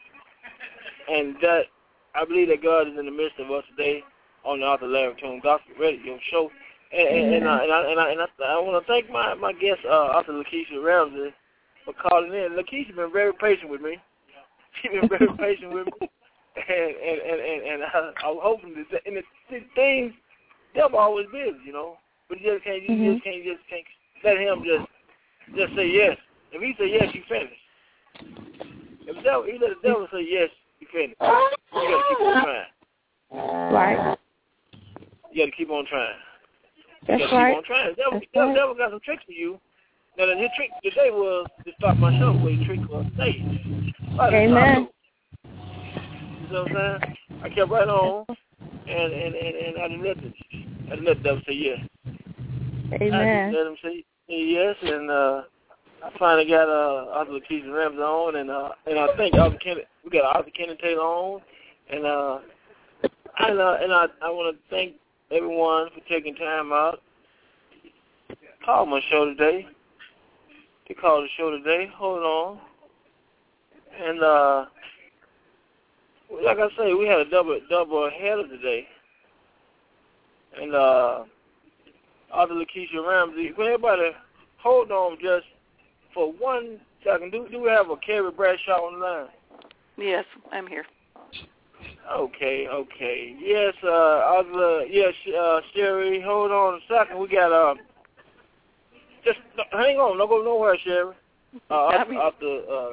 And that, I believe that God is in the midst of us today on the Arthur Larry Tune Gospel Radio Show. And, and, and, I, and, I, and, I, and I, I want to thank my, my guest, uh, Arthur Lakeisha Ramsey, for calling in. Lakeisha's been very patient with me. She's been very patient with me. And and, and, and, and I, I was hoping that, and the, the things, they're always busy, you know. But you just can't, you mm-hmm. just can't, just can't let him just, just say yes. If he say yes, you finish. If the devil, he let the devil say yes, you finish. You got to keep on trying. Right. You got to keep on trying. That's you got to right. keep on trying. The devil, the devil, devil got some tricks for you. Now, his trick today was to start my show with a trick on stage. Amen. You know what I'm saying? I kept right on, and and, and, and I didn't let the, I didn't let the devil say yes. Amen. I just let him say, say yes, and uh, I finally got uh, Arthur Lakeisha Ramsey on, and uh, and I think Arthur Kennedy, we got Arthur Kennedy Taylor on, and uh, and uh, and I I want to thank everyone for taking time out to call my show today. To call the show today. Hold on. And uh, like I say, we had a double double header today. And uh, Arthur Lakeisha Ramsey. Can everybody hold on just for one second? Do do we have a Carrie Bradshaw on the line? Yes, I'm here. Okay, okay. Yes, uh, Arthur. Yes, uh, Sherry. Hold on a second. We got uh. Just hang on, don't go nowhere, Sherry. Uh, after after, uh,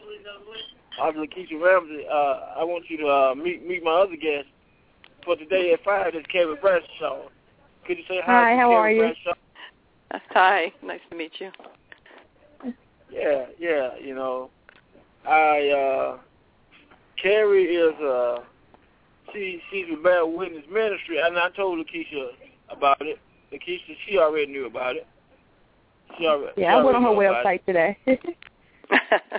after Lakeisha Ramsey, uh, I want you to uh, meet meet my other guest for today at five. Is Carrie Bradshaw. Could you say hi? Hi, to how Carrie are you? Bradshaw? Hi, nice to meet you. Yeah, yeah. You know, I uh, Carrie is uh, she she's with Bear Witness Ministry, and I told Lakeisha about it. Lakeisha, she already knew about it. She already, yeah, she I went on her website today. yeah,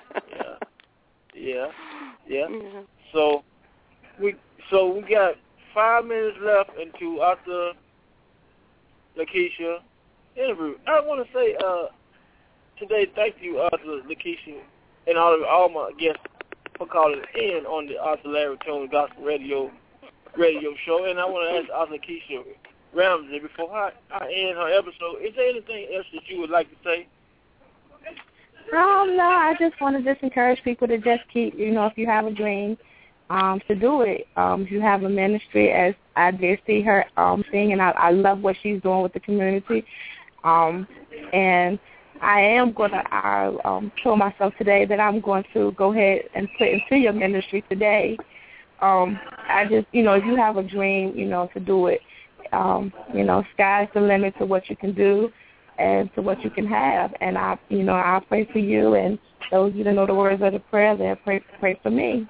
yeah, yeah. Mm-hmm. So we so we got five minutes left into Arthur Lakeisha interview. I want to say uh, today, thank you, Arthur Lakeisha, and all of, all my guests for calling in on the Arthur Larry Tune Gospel Radio Radio Show. And I want to ask Arthur Lakeisha Ramsey, before I, I end her episode, is there anything else that you would like to say? Um, no, I just want to just encourage people to just keep, you know, if you have a dream, um, to do it. Um, if you have a ministry, as I did see her um, sing, and I, I love what she's doing with the community. Um, and I am going to, I um, told myself today that I'm going to go ahead and put into your ministry today. Um, I just, you know, if you have a dream, you know, to do it. Um, you know, sky's the limit to what you can do and to what you can have. And I, you know, I pray for you, and those of you that know the words of the prayer, they pray, pray for me.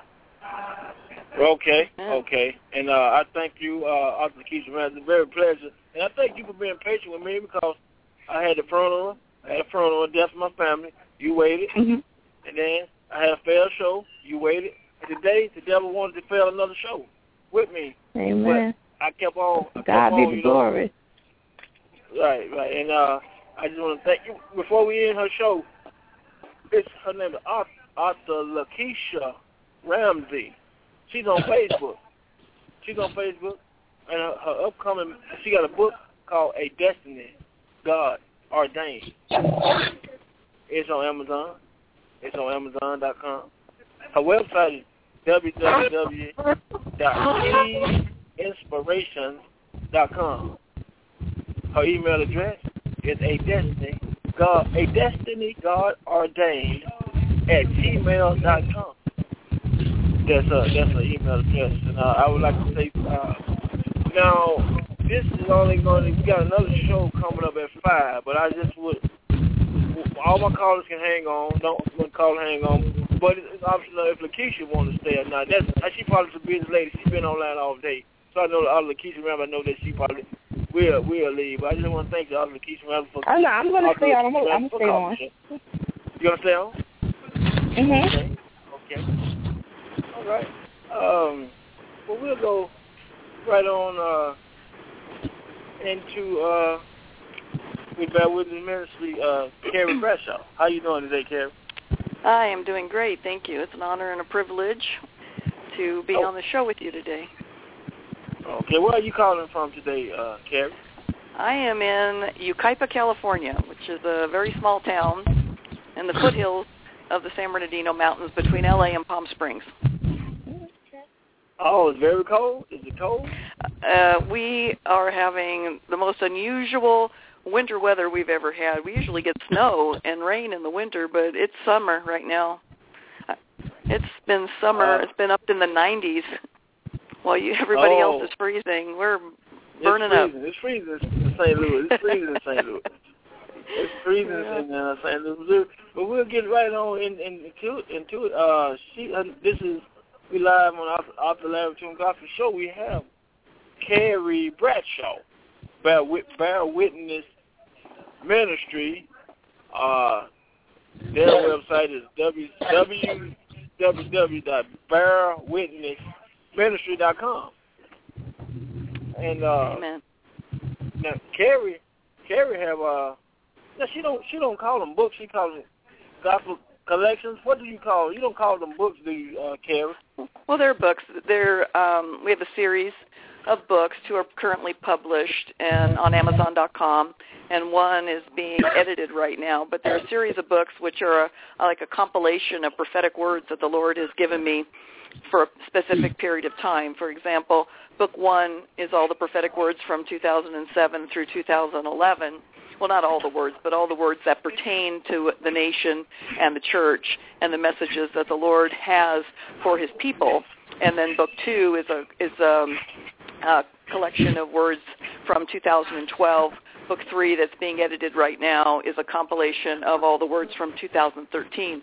Okay, okay. And uh, I thank you, uh, Arthur Lakeisha Ramsey. It's a very pleasure. And I thank you for being patient with me because I had the funeral, I had a funeral and death of my family. You waited. Mm-hmm. And then I had a failed show. You waited. And today, the devil wanted to fail another show with me. Amen. But I kept on. I kept God on, be the you know. glory. Right, right. And uh, I just want to thank you. Before we end her show, it's her name is Arthur, Arthur Lakeisha Ramsey. She's on Facebook. She's on Facebook. And her, her upcoming, she got a book called A Destiny God Ordained. It's on Amazon. It's on Amazon dot com. Her website is w w w dot key inspirations dot com. Her email address is a destiny God a destiny God ordained at gmail dot com. That's a that's an email address, and uh, I would like to say uh, now this is only going to we got another show coming up at five, but I just would all my callers can hang on. Don't want to call and hang on, but it's optional if Lakeisha wants to stay or not. That's she probably a busy lady. She's been online all day, so I know all Lakeisha Rambo. I know that she probably will will leave. But I just want to thank y'all, Lakeisha Rambo, for. I'm, I'm going to stay on. I'm going to stay on. You gonna stay on? Mhm. Okay. Okay. All right. Um. Well, we'll go right on uh, into uh, with Bear Witness Ministry. Uh, Carrie Bradshaw. How you doing today, Carrie? I am doing great, thank you. It's an honor and a privilege to be oh. on the show with you today. Okay. Where are you calling from today, uh, Carrie? I am in Yucaipa, California, which is a very small town in the foothills of the San Bernardino Mountains between L A and Palm Springs. Oh, it's very cold? Is it cold? Uh, we are having the most unusual winter weather we've ever had. We usually get snow and rain in the winter, but it's summer right now. It's been summer. Uh, it's been up in the nineties while you, everybody oh, else is freezing. We're burning it's up. It's freezing in Saint Louis. It's freezing in Saint Louis. It's freezing yeah. in uh, Saint Louis, Missouri. But we'll get right on in, in, into, into it. Uh, she, uh, this is, we live on Off, off the Larry Tune Coffee Show. We have Carrie Bradshaw, Bear, Bear Witness Ministry. Uh, their website is w w w dot bear witness ministry dot com. And uh, Amen. Now, Carrie, Carrie have uh, now she don't she don't call them books. She calls them gospel collections. What do you call? You don't call them books, do you, uh, Carrie? Well, they're books. They're um, we have a series of books. Two are currently published and on Amazon dot com, and one is being edited right now. But they're a series of books which are a, like a compilation of prophetic words that the Lord has given me for a specific period of time. For example, book one is all the prophetic words from two thousand seven through two thousand eleven. Well, not all the words, but all the words that pertain to the nation and the church and the messages that the Lord has for his people. And then book two is a is a, a collection of words from two thousand twelve. Book three that's being edited right now is a compilation of all the words from two thousand thirteen.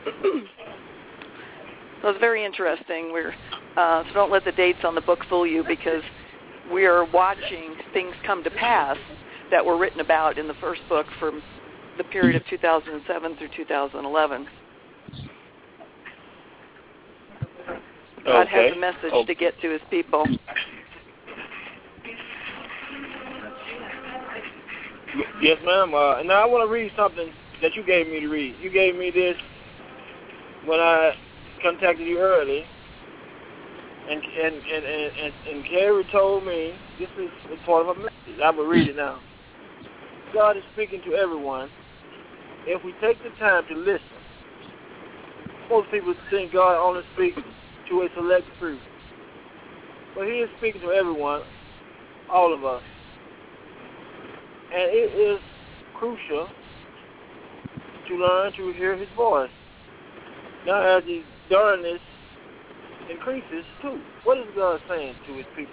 So it's very interesting. We're uh, so don't let the dates on the book fool you, because we are watching things come to pass that were written about in the first book from the period of two thousand seven through two thousand eleven. God okay. has a message oh. to get to his people. Yes, ma'am. Uh, now I want to read something that you gave me to read. You gave me this when I contacted you early, and and and and, and, and Carrie told me this is part of a message. I will read it now. God is speaking to everyone if we take the time to listen. Most people think God only speaks to a select group, but he is speaking to everyone, all of us. And it is crucial to learn to hear his voice. Now, as the darkness increases, too, what is God saying to his people?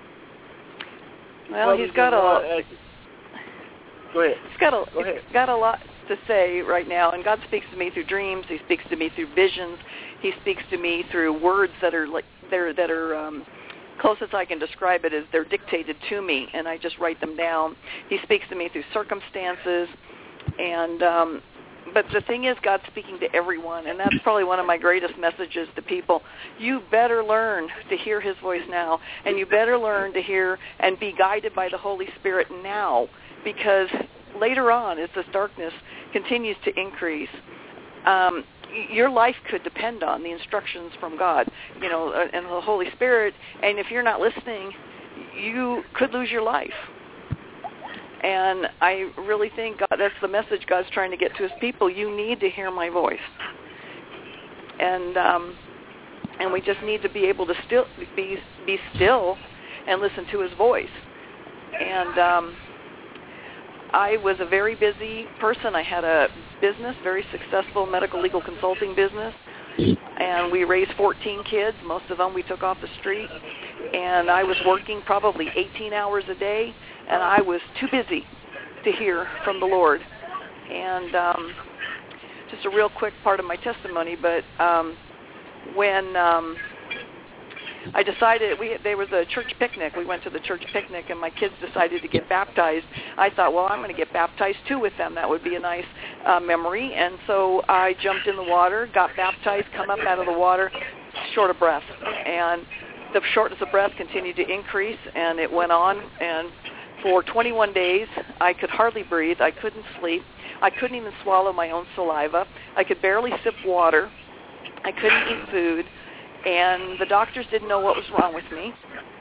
Well, he's got a Go ahead. He's got a Go ahead. he's got a lot to say right now, and God speaks to me through dreams. He speaks to me through visions. He speaks to me through words that are like they're that are um, closest I can describe it is they're dictated to me, and I just write them down. He speaks to me through circumstances, and um, but the thing is, God's speaking to everyone, and that's probably one of my greatest messages to people. You better learn to hear his voice now, and you better learn to hear and be guided by the Holy Spirit now, because later on, as this darkness continues to increase, um, your life could depend on the instructions from God, you know, and the Holy Spirit. And if you're not listening, you could lose your life. And I really think God, that's the message God's trying to get to his people. You need to hear my voice, and um, and we just need to be able to still be be still and listen to his voice. And um, I was a very busy person. I had a business, very successful medical legal consulting business, and we raised fourteen kids. Most of them we took off the street, and I was working probably eighteen hours a day, and I was too busy to hear from the Lord. And um, just a real quick part of my testimony, but um, when um, I decided, we there was a church picnic. We went to the church picnic, and my kids decided to get baptized. I thought, well, I'm going to get baptized too with them. That would be a nice uh, memory. And so I jumped in the water, got baptized, come up out of the water, short of breath. And the shortness of breath continued to increase, and it went on. And for twenty-one days, I could hardly breathe. I couldn't sleep. I couldn't even swallow my own saliva. I could barely sip water. I couldn't eat food. And the doctors didn't know what was wrong with me.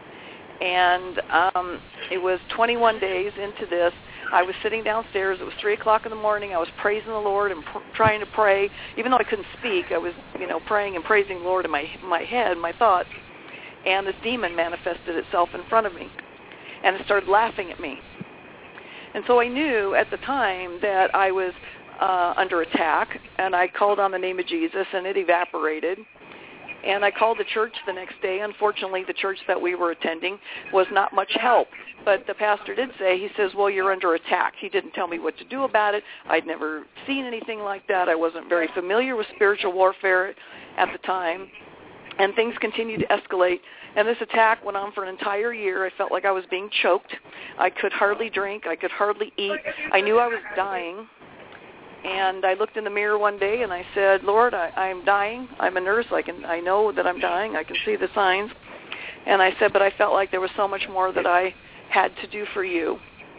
And um, it was twenty-one days into this. I was sitting downstairs. It was three o'clock in the morning. I was praising the Lord and pr- trying to pray. Even though I couldn't speak, I was, you know, praying and praising the Lord in my my head, my thoughts. And this demon manifested itself in front of me, and it started laughing at me. And so I knew at the time that I was uh, under attack, and I called on the name of Jesus, and it evaporated. And I called the church the next day. Unfortunately, the church that we were attending was not much help. But the pastor did say, he says, well, you're under attack. He didn't tell me what to do about it. I'd never seen anything like that. I wasn't very familiar with spiritual warfare at the time. And things continued to escalate. And this attack went on for an entire year. I felt like I was being choked. I could hardly drink. I could hardly eat. I knew I was dying. And I looked in the mirror one day and I said, Lord, I, I'm dying. I'm a nurse. I can, I know that I'm dying. I can see the signs. And I said, but I felt like there was so much more that I had to do for you.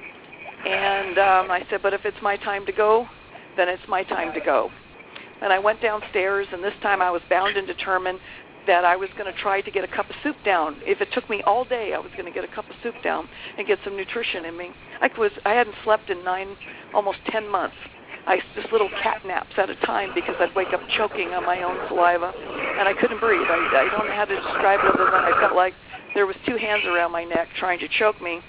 And um, I said, but if it's my time to go, then it's my time to go. And I went downstairs, and this time I was bound and determined that I was going to try to get a cup of soup down. If it took me all day, I was going to get a cup of soup down and get some nutrition in me. I was, I hadn't slept in nine, almost ten months. I just little cat naps at a time because I'd wake up choking on my own saliva, and I couldn't breathe. I, I don't know how to describe it other than I felt like there was two hands around my neck trying to choke me.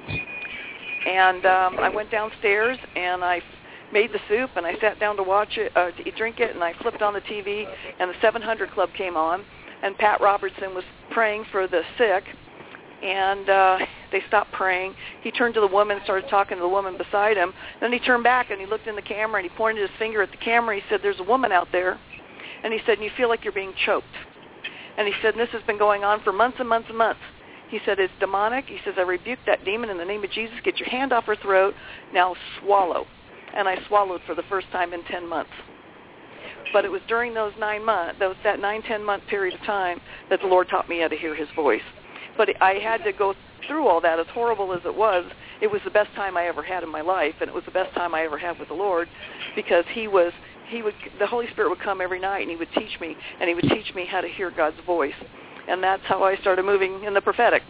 And um, I went downstairs and I made the soup, and I sat down to watch it, uh, to drink it, and I flipped on the T V, and the seven hundred Club came on, and Pat Robertson was praying for the sick. And uh, they stopped praying. He turned to the woman, started talking to the woman beside him. Then he turned back and he looked in the camera and he pointed his finger at the camera. He said, there's a woman out there. And he said, and you feel like you're being choked. And he said, and this has been going on for months and months and months. He said, it's demonic. He says, I rebuke that demon in the name of Jesus. Get your hand off her throat. Now swallow. And I swallowed for the first time in ten months. But it was during those nine months, those, that nine, ten-month period of time that the Lord taught me how to hear his voice. But I had to go through all that. As horrible as it was, it was the best time I ever had in my life, and it was the best time I ever had with the Lord, because he was, he would, the Holy Spirit would come every night, and he would teach me, and he would teach me how to hear God's voice. And that's how I started moving in the prophetic.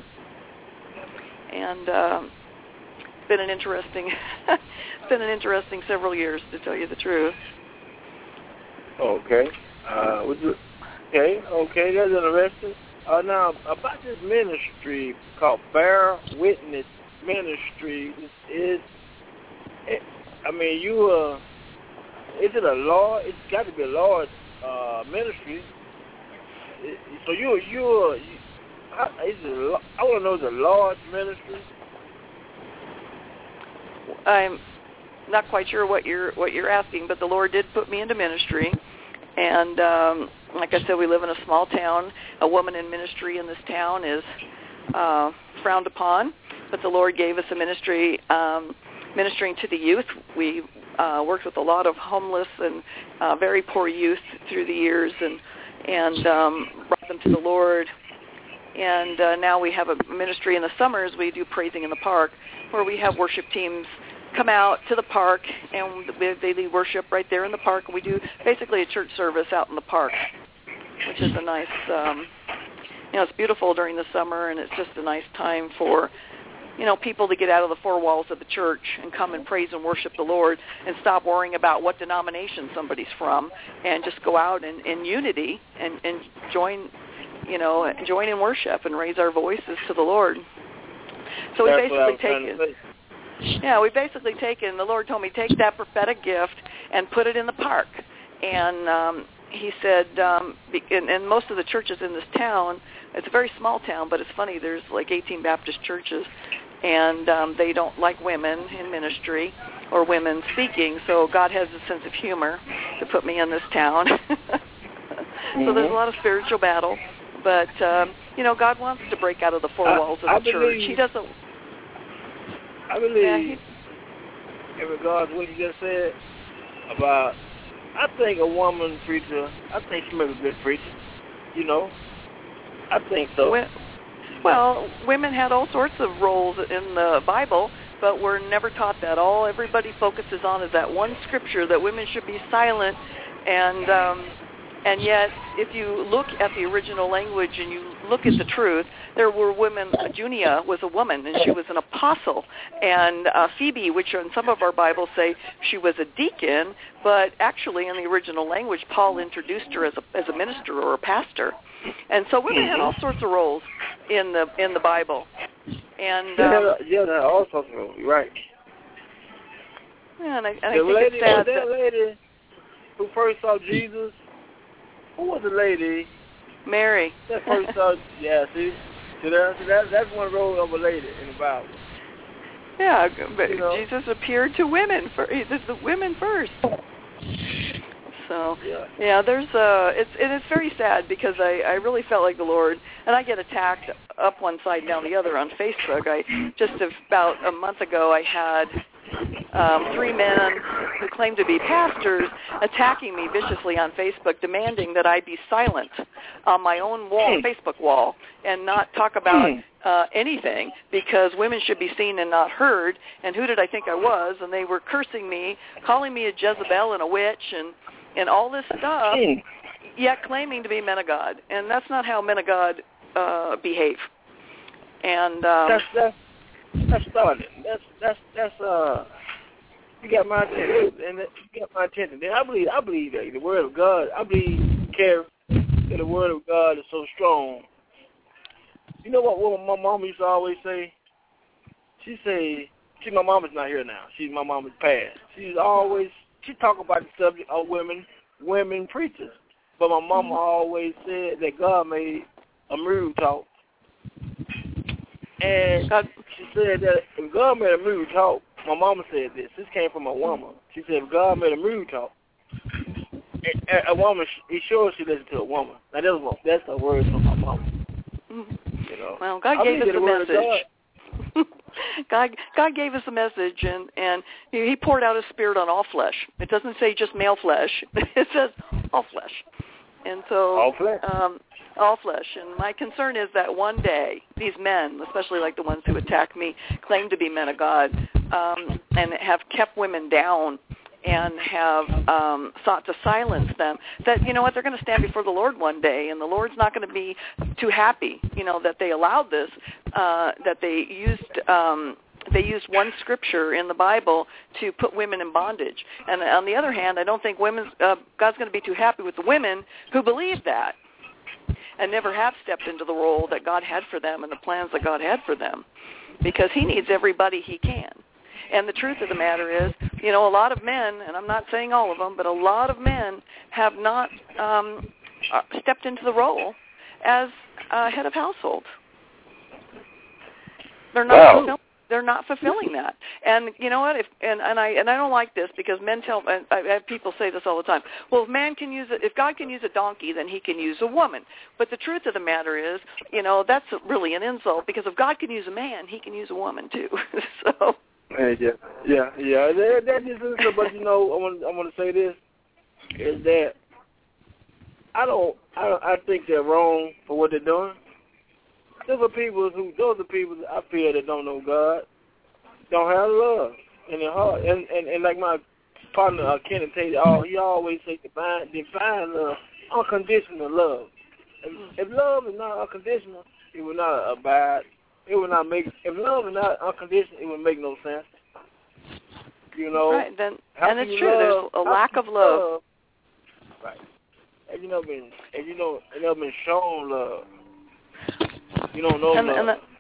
And um, it's been an interesting, it's been an interesting several years, to tell you the truth. Okay. Uh, would you, okay, okay, that's interesting. Uh, now, about this ministry called Bear Witness Ministry, is, is it, I mean, you, uh, is it a law? It's got to be a law uh, ministry. It, so you, you, uh, you how, is it, I want to know, is it a large ministry? I'm not quite sure what you're what you're asking, but the Lord did put me into ministry. And um, like I said, we live in a small town. A woman in ministry in this town is uh, frowned upon, but the Lord gave us a ministry um, ministering to the youth. We uh, worked with a lot of homeless and uh, very poor youth through the years, and and um, brought them to the Lord. And uh, now we have a ministry in the summers. We do Praising in the Park, where we have worship teams come out to the park, and they lead worship right there in the park. And we do basically a church service out in the park, which is a nice, um, you know, it's beautiful during the summer, and it's just a nice time for, you know, people to get out of the four walls of the church and come and praise and worship the Lord and stop worrying about what denomination somebody's from, and just go out in, in unity and, and join, you know, join in worship and raise our voices to the Lord. So we That's basically take it. Yeah, we basically taken, the Lord told me, take that prophetic gift and put it in the park. And um, he said, um, and, and most of the churches in this town, it's a very small town, but it's funny, there's like eighteen Baptist churches, and um, they don't like women in ministry or women speaking, so God has a sense of humor to put me in this town. mm-hmm. So there's a lot of spiritual battle, but, um, you know, God wants to break out of the four I, walls of I the believe, church. He doesn't... I believe, yeah, he, in regards to what you just said about, I think a woman preacher, I think she makes a good preacher, you know. I think so. Well, women had all sorts of roles in the Bible, but we're never taught that. All everybody focuses on is that one scripture that women should be silent, and um, and yet if you look at the original language and you look at the truth, there were women. Junia was a woman, and she was an apostle, and uh, Phoebe, which in some of our Bibles say she was a deacon, but actually in the original language, Paul introduced her as a as a minister or a pastor. And so women had all sorts of roles in the in the Bible, and um, yeah, yeah, that all sorts of roles. You're right. Yeah, and I, and I the think lady, it's sad that, that lady who first saw Jesus. Who was the lady? Mary. That first saw. Yeah, see, see that, that that's one role of a lady in the Bible. Yeah, but you know? Jesus appeared to women for the, the women first. So yeah, yeah there's uh it's and it's very sad because I, I really felt like the Lord, and I get attacked up one side down the other on Facebook. I just about a month ago I had um, three men who claim to be pastors attacking me viciously on Facebook, demanding that I be silent on my own wall, hmm. Facebook wall, and not talk about uh, anything because women should be seen and not heard. And who did I think I was? And they were cursing me, calling me a Jezebel and a witch, and and all this stuff, yet claiming to be men of God, and that's not how men of God uh, behave. And um, that's that's that's started. That's that's that's uh, you got my attention, and you got my attention. And I believe I believe that the word of God. I believe, Carrie, that the word of God is so strong. You know what? What my mom used to always say. She say, "See, my mama's not here now. She's my mama's passed. She's always." She talk about the subject of women, women preachers. But my mama mm-hmm. always said that God made a miracle talk. And God, she said that if God made a miracle talk, my mama said this. This came from a woman. She said if God made a miracle talk, a, a woman, he sure she listened to a woman. Now that's, that's a word from my mama. Mm-hmm. You know? Well, God I gave us the a message. God, God gave us a message, and, and He poured out His Spirit on all flesh. It doesn't say just male flesh. It says all flesh. And so, all flesh. Um, all flesh. And my concern is that one day, these men, especially like the ones who attack me, claim to be men of God, um, and have kept women down and have um, sought to silence them, that, you know what, they're going to stand before the Lord one day, and the Lord's not going to be too happy, you know, that they allowed this, uh, that they used um, they used one scripture in the Bible to put women in bondage. And on the other hand, I don't think women's, uh, God's going to be too happy with the women who believe that and never have stepped into the role that God had for them and the plans that God had for them, because He needs everybody He can. And the truth of the matter is, you know, a lot of men, and I'm not saying all of them, but a lot of men have not um, stepped into the role as uh, head of household. They're not. Wow. fulfill- they're not fulfilling that. And you know what? If and, and I and I don't like this because men tell. And I have people say this all the time. Well, if man can use it, if God can use a donkey, then He can use a woman. But the truth of the matter is, you know, that's really an insult, because if God can use a man, He can use a woman too. So. Yeah, yeah, yeah. That, that is, but you know, I want, I want to say this is that I don't, I don't, I think they're wrong for what they're doing. Those are people who, those are people that I feel that don't know God, don't have love in their heart, and and, and like my partner uh, Kenneth Tate, all he always say define, define love, unconditional love. If, if love is not unconditional, it will not abide. It would not make, if love is not unconditional, it would make no sense. You know? Right, then, and it's true, love, there's a lack of love. love. Right. If you never been, if you don't, if you never been shown love, you don't know and, love. And the,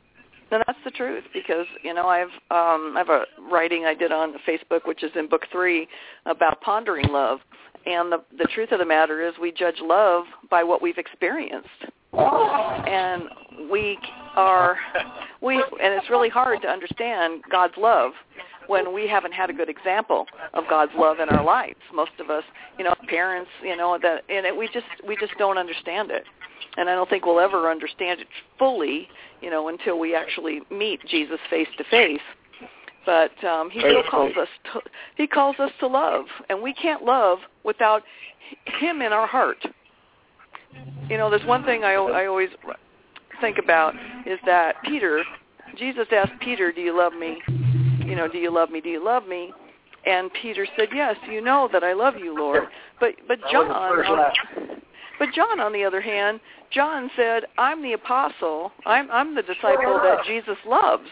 And that's the truth, because, you know, I've um, I have a writing I did on Facebook, which is in book three, about pondering love. And the, the truth of the matter is we judge love by what we've experienced. And we are, we, and it's really hard to understand God's love when we haven't had a good example of God's love in our lives. Most of us, you know, parents, you know, that, and it, we just, we just don't understand it. And I don't think we'll ever understand it fully, you know, until we actually meet Jesus face to face. But um, he still calls us to, he calls us to love, and we can't love without him in our heart. You know, there's one thing I, I always think about is that Peter, Jesus asked Peter, "Do you love me? You know, do you love me? Do you love me?" And Peter said, "Yes, you know that I love you, Lord." But but John, on, but John, on the other hand, John said, "I'm the apostle. I'm I'm the disciple that Jesus loves."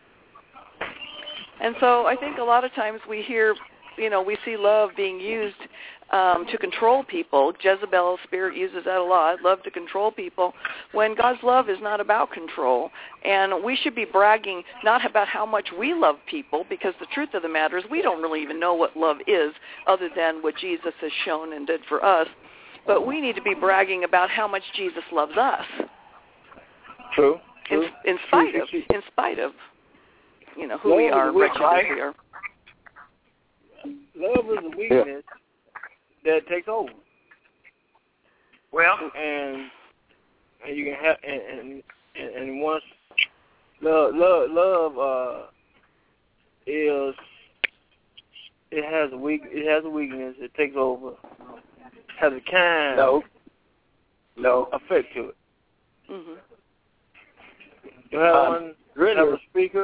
And so I think a lot of times we hear, you know, we see love being used um, to control people. Jezebel's spirit uses that a lot, love to control people, when God's love is not about control. And we should be bragging not about how much we love people, because the truth of the matter is we don't really even know what love is other than what Jesus has shown and did for us. But we need to be bragging about how much Jesus loves us. True. In, in spite of, in spite of, you know, who love we are, wretched as we are. Love is a weakness yeah. that takes over. Well, and and you can have and and, and once love love love uh, is it has a weak it has a weakness. It takes over. Has a kind no no effect to it. Mhm. You have um, one. Really, have a speaker.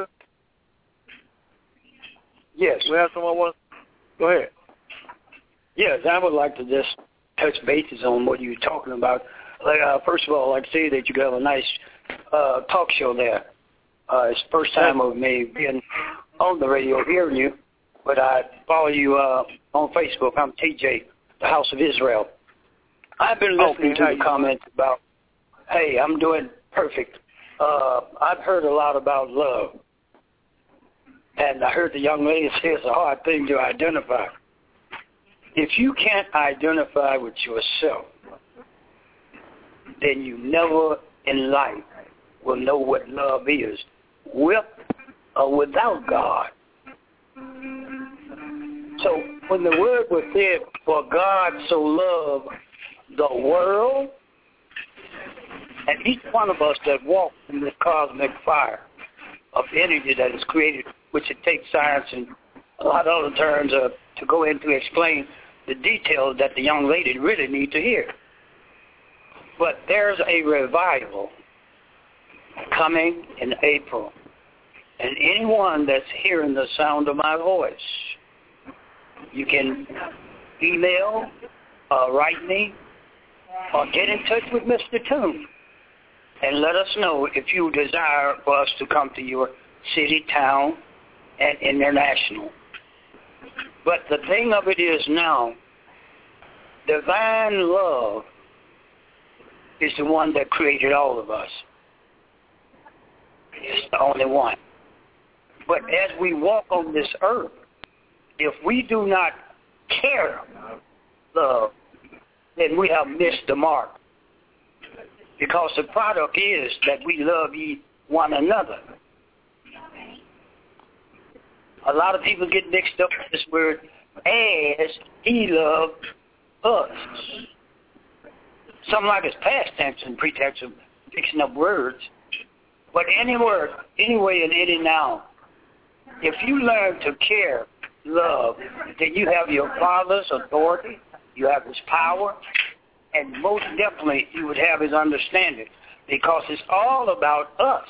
Yes. We have someone wants. Go ahead. Yes, I would like to just touch bases on what you're talking about. Like, uh, first of all, I'd like to say that you got a nice uh, talk show there. Uh, it's the first time of me being on the radio hearing you, but I follow you uh, on Facebook. I'm T J, the House of Israel. I've been listening okay, to the comments about, hey, I'm doing perfect. Uh, I've heard a lot about love. And I heard the young lady say it's a hard thing to identify. If you can't identify with yourself, then you never in life will know what love is, with or without God. So when the word was said, for God so loved the world, and each one of us that walk in this cosmic fire of energy that is created, which it takes science and a lot of other terms uh, to go in to explain the details that the young lady really need to hear. But there's a revival coming in April. And anyone that's hearing the sound of my voice, you can email, uh, write me, or get in touch with Mister Toon and let us know if you desire for us to come to your city, town, and international. But the thing of it is now, divine love is the one that created all of us. It's the only one. But as we walk on this earth, if we do not care love, then we have missed the mark. Because the product is that we love ye one another. A lot of people get mixed up with this word, as he loved us. Some like it's past tense and pretext of mixing up words. But any word, anyway, and any noun, if you learn to care, love, then you have your Father's authority, you have his power, and most definitely you would have his understanding, because it's all about us.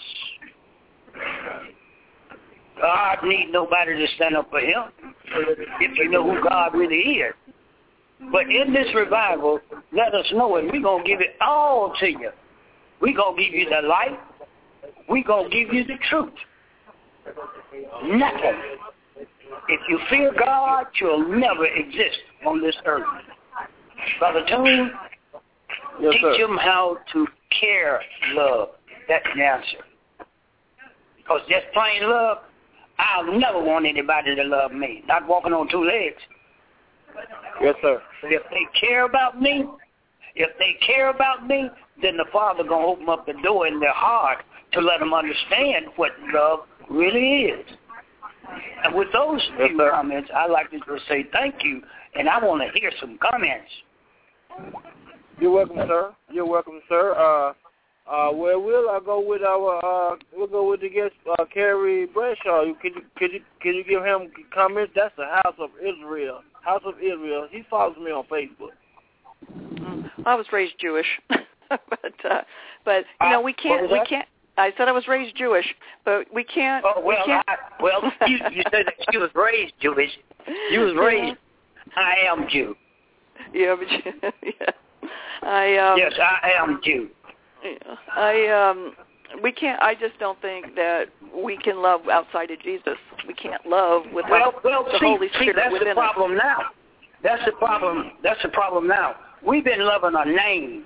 God need nobody to stand up for him if you know who God really is. But in this revival, let us know it. We're going to give it all to you. We're going to give you the light. We're going to give you the truth. Nothing. If you fear God, you'll never exist on this earth. Brother Toon, yes, teach sir. them how to care love. That's the answer. Because just plain love, I'll never want anybody to love me. Not walking on two legs. Yes, sir. But if they care about me, if they care about me, then the Father going to open up the door in their heart to let them understand what love really is. And with those yes, few sir. comments, I'd like to just say thank you, and I want to hear some comments. You're welcome, sir. You're welcome, sir. Uh, uh, where will I go with our? Uh, we'll go with the guest, uh, Carrie Bradshaw. You, could you, could you, could you give him comments? That's the House of Israel. House of Israel. He follows me on Facebook. Mm. I was raised Jewish, but uh, but you know we can't we can't. I said I was raised Jewish, but we can't. Oh well, we can't. I, well, you, you said that you was raised Jewish. You was raised. I am Jew. Yeah, but yeah. I um, yes, I am Jew. Yeah, I um, we can't. I just don't think that we can love outside of Jesus. We can't love without well, well, the see, Holy see, Spirit that's within the problem us. now. That's the problem. That's the problem now. We've been loving a name.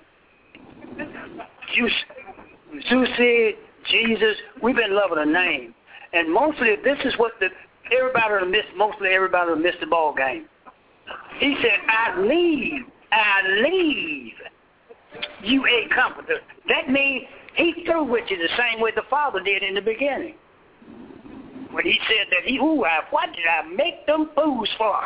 Susie, Jesus. We've been loving a name, and mostly this is what the everybody missed. Mostly everybody missed the ball game. He said, "I leave, I leave you a comforter." That means he threw with you the same way the Father did in the beginning. When he said that he, ooh, I, what did I make them fools for?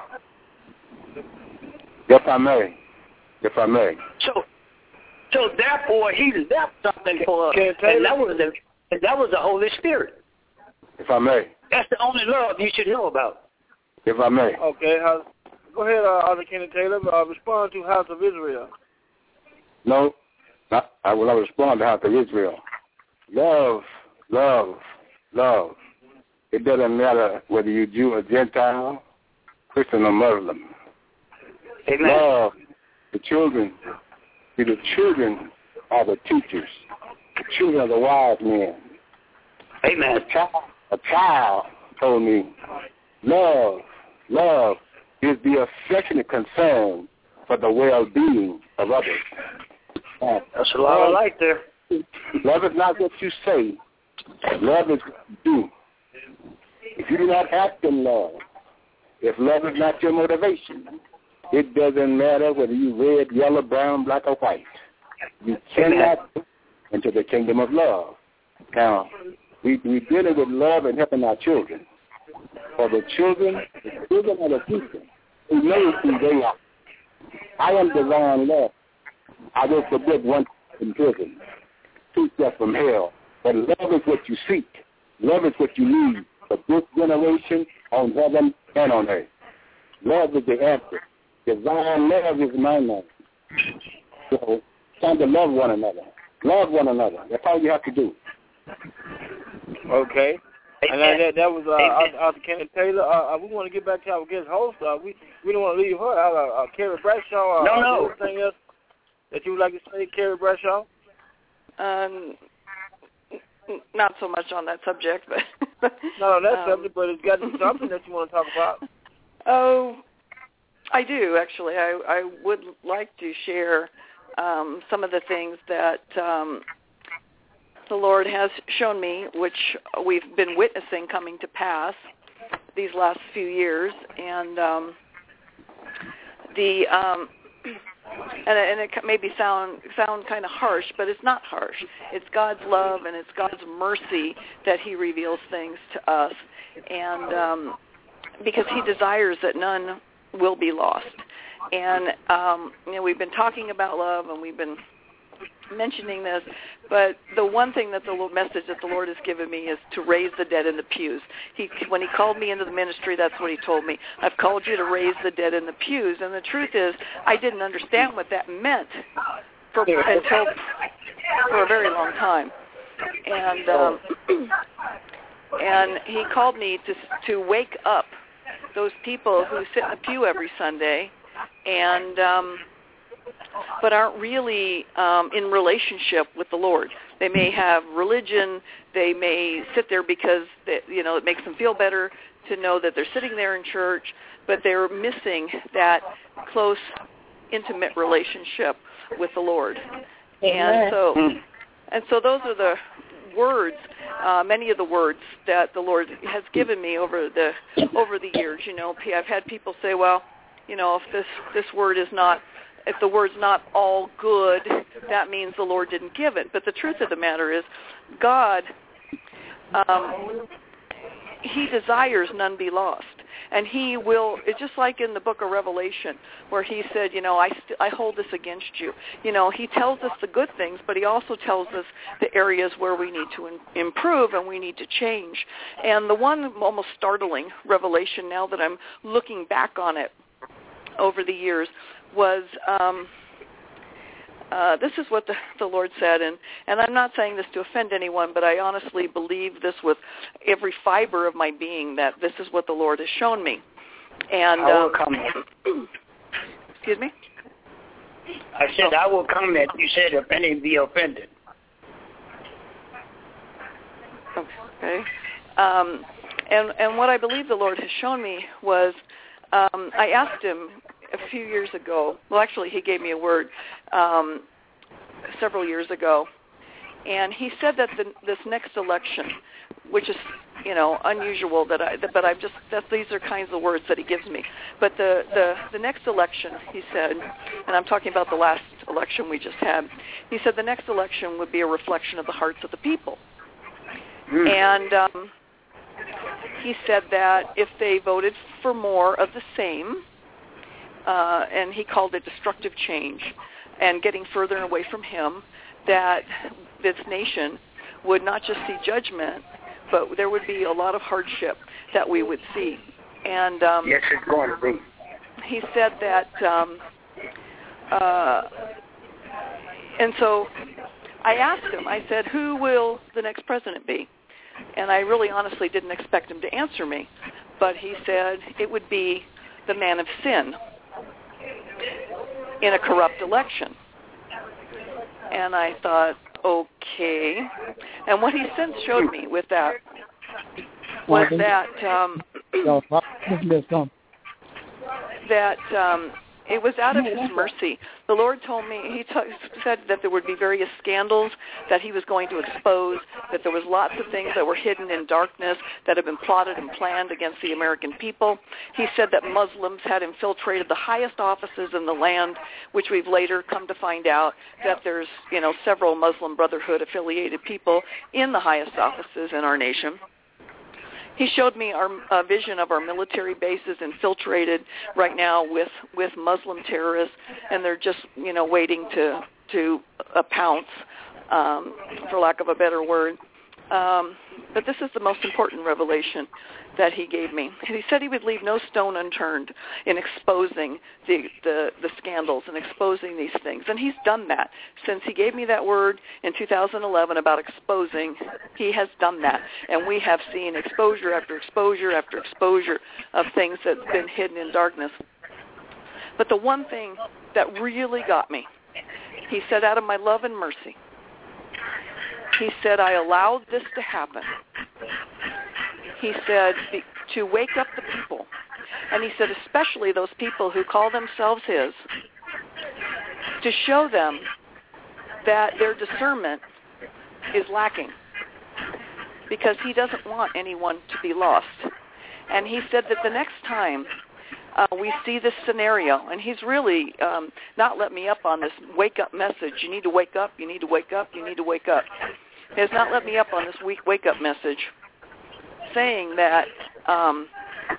If I may, if I may. So, so therefore, he left something for us, Can and that was the, and that was the Holy Spirit. If I may. That's the only love you should know about. If I may. Okay, uh, go ahead, uh, Arthur Kenneth Taylor. Uh, respond to House of Israel. No, not, I will not respond to House of Israel. Love, love, love. It doesn't matter whether you're Jew or Gentile, Christian or Muslim. Amen. Love the children. See, the children are the teachers. The children are the wise men. Amen. A child, a child told me, love, love is the affectionate concern for the well-being of others. Uh, That's a lot of light there. Love is not what you say. Love is what you do. If you do not act in love, if love is not your motivation, it doesn't matter whether you're red, yellow, brown, black, or white. You cannot get into the kingdom of love. Now, we, we're dealing with love and helping our children. For the children, the children are the future. Who knows who they are. I am divine love. I will forbid one in prison, two steps from hell. But love is what you seek. Love is what you need for this generation on heaven and on earth. Love is the answer. Divine love is my name. So, time to love one another. Love one another. That's all you have to do. Okay. And that, that, that was uh, Arthur Kenneth Taylor. Uh, uh, we want to get back to our guest host. Uh, we we don't want to leave her out. Uh, uh, Carrie Bradshaw. Uh, no, no. Anything else that you would like to say, Carrie Bradshaw? Um, not so much on that subject, but not on that um, subject, but it's got to be something that you want to talk about. Oh, I do actually. I I would like to share um, some of the things that um, the Lord has shown me, which we've been witnessing coming to pass these last few years, and um, the um, and, and it maybe sound sound kind of harsh, but it's not harsh. It's God's love and it's God's mercy that He reveals things to us, and um, because He desires that none will be lost. And um, you know, we've been talking about love, and we've been mentioning this, but the one thing that the little message that the Lord has given me is to raise the dead in the pews. He, when He called me into the ministry, that's what He told me. I've called you to raise the dead in the pews. And the truth is, I didn't understand what that meant for until for a very long time. And um, and He called me to to wake up those people who sit in the pew every Sunday and um, but aren't really um, in relationship with the Lord. They may have religion. They may sit there because they, you know it makes them feel better to know that they're sitting there in church, but they're missing that close, intimate relationship with the Lord. And so, and so those are the words uh, many of the words that the Lord has given me over the over the years. You know, I've had people say, well, you know, if this this word is not, if the word's not all good, that means the Lord didn't give it. But the truth of the matter is, God, um, He desires none be lost. And He will, it's just like in the book of Revelation, where He said, you know, I st- I hold this against you. You know, He tells us the good things, but He also tells us the areas where we need to in- improve and we need to change. And the one almost startling revelation, now that I'm looking back on it over the years, was um, uh, this is what the, the Lord said, and, and I'm not saying this to offend anyone, but I honestly believe this with every fiber of my being, that this is what the Lord has shown me. And I will um, comment. Excuse me? I said I will comment. You said if any be offended. Okay. Um, and, and what I believe the Lord has shown me was, um, I asked Him a few years ago, well, actually, He gave me a word um, several years ago, and He said that the, this next election, which is, you know, unusual, that I, but I've just, that these are kinds of words that He gives me. But the, the, the next election, He said, and I'm talking about the last election we just had, He said the next election would be a reflection of the hearts of the people. Mm. And um, He said that if they voted for more of the same, Uh, and He called it destructive change, and getting further away from Him, that this nation would not just see judgment, but there would be a lot of hardship that we would see. And um, yes, it's going to be. He said that, um, uh, and so I asked Him, I said, who will the next president be? And I really honestly didn't expect Him to answer me, but He said it would be the man of sin in a corrupt election. And I thought, okay. And what He since showed me with that was that um, that um, it was out of His mercy. The Lord told me, He t- said that there would be various scandals that He was going to expose, that there was lots of things that were hidden in darkness that had been plotted and planned against the American people. He said that Muslims had infiltrated the highest offices in the land, which we've later come to find out that there's, you know, several Muslim Brotherhood affiliated people in the highest offices in our nation. He showed me our uh, vision of our military bases infiltrated right now with, with Muslim terrorists, and they're just, you know, waiting to to uh, pounce, um, for lack of a better word. Um, but this is the most important revelation that He gave me. He said He would leave no stone unturned in exposing the, the, the scandals and exposing these things. And He's done that. Since He gave me that word in two thousand eleven about exposing, He has done that. And we have seen exposure after exposure after exposure of things that's been hidden in darkness. But the one thing that really got me, He said, out of my love and mercy, He said, I allowed this to happen. He said, to wake up the people. And He said, especially those people who call themselves His, to show them that their discernment is lacking, because He doesn't want anyone to be lost. And He said that the next time uh, we see this scenario, and He's really um, not let me up on this wake-up message. You need to wake up, you need to wake up, you need to wake up. He has not let me up on this weak wake-up message, saying that um,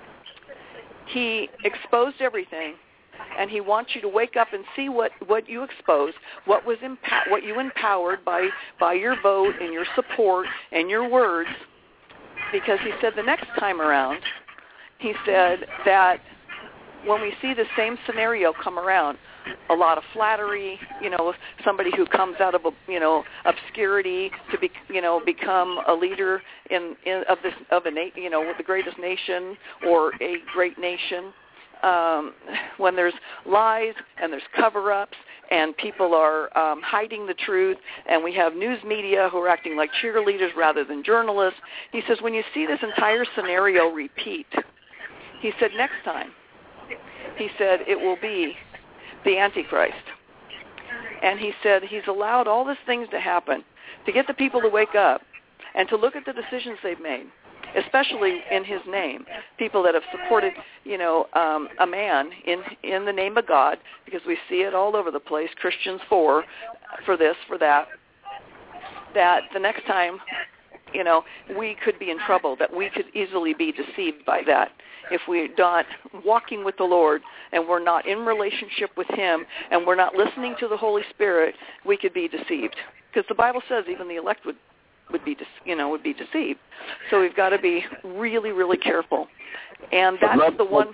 He exposed everything, and He wants you to wake up and see what, what you exposed, what was empower, what you empowered by, by your vote and your support and your words, because He said the next time around, He said that when we see the same scenario come around, a lot of flattery, you know, somebody who comes out of, a, you know, obscurity to be, you know, become a leader in, in of this of a na- you know, the greatest nation or a great nation. Um, when there's lies and there's cover-ups and people are um, hiding the truth, and we have news media who are acting like cheerleaders rather than journalists. He says, when you see this entire scenario repeat, He said, next time, He said, it will be the Antichrist. And He said He's allowed all these things to happen to get the people to wake up and to look at the decisions they've made, especially in his name, people that have supported, you know, um, a man in in the name of God, because we see it all over the place, Christians for, for this, for that, that the next time, you know, we could be in trouble, that we could easily be deceived by that. If we're not walking with the Lord and we're not in relationship with him and we're not listening to the Holy Spirit, we could be deceived. Because the Bible says even the elect would, would be, you know, would be deceived. So we've got to be really, really careful. And that's the one.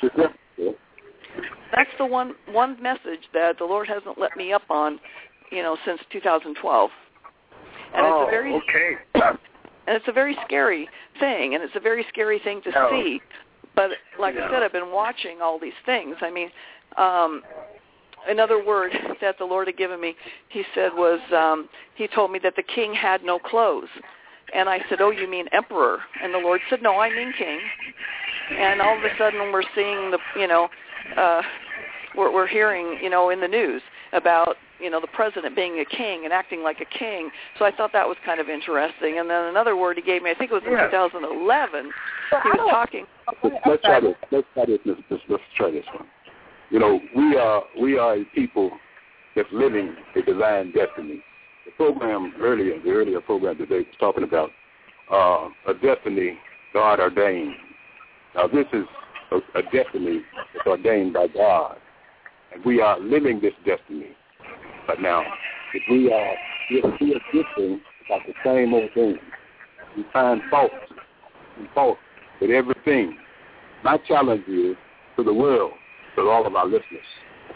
That's the one one message that the Lord hasn't let me up on, you know, since two thousand twelve. And oh, it's a very okay. And it's a very scary thing, and it's a very scary thing to no. see. But like no. I said, I've been watching all these things. I mean, um, another word that the Lord had given me, he said was, um, he told me that the king had no clothes. And I said, oh, you mean emperor? And the Lord said, no, I mean king. And all of a sudden we're seeing the, you know, uh, we're, we're hearing, you know, in the news about, you know, the president being a king and acting like a king. So I thought that was kind of interesting. And then another word he gave me, I think it was in yeah. two thousand eleven, he was talking. Let's, let's try this. Let's try this. Let's, let's, let's try this one. You know, we are we are a people that's living a divine destiny. The program earlier, the earlier program today was talking about uh, a destiny God ordained. Now this is a, a destiny that's ordained by God, and we are living this destiny. But now, if we are if we are existing about the same old thing, we find fault and fault with everything. My challenge is to the world, to all of our listeners.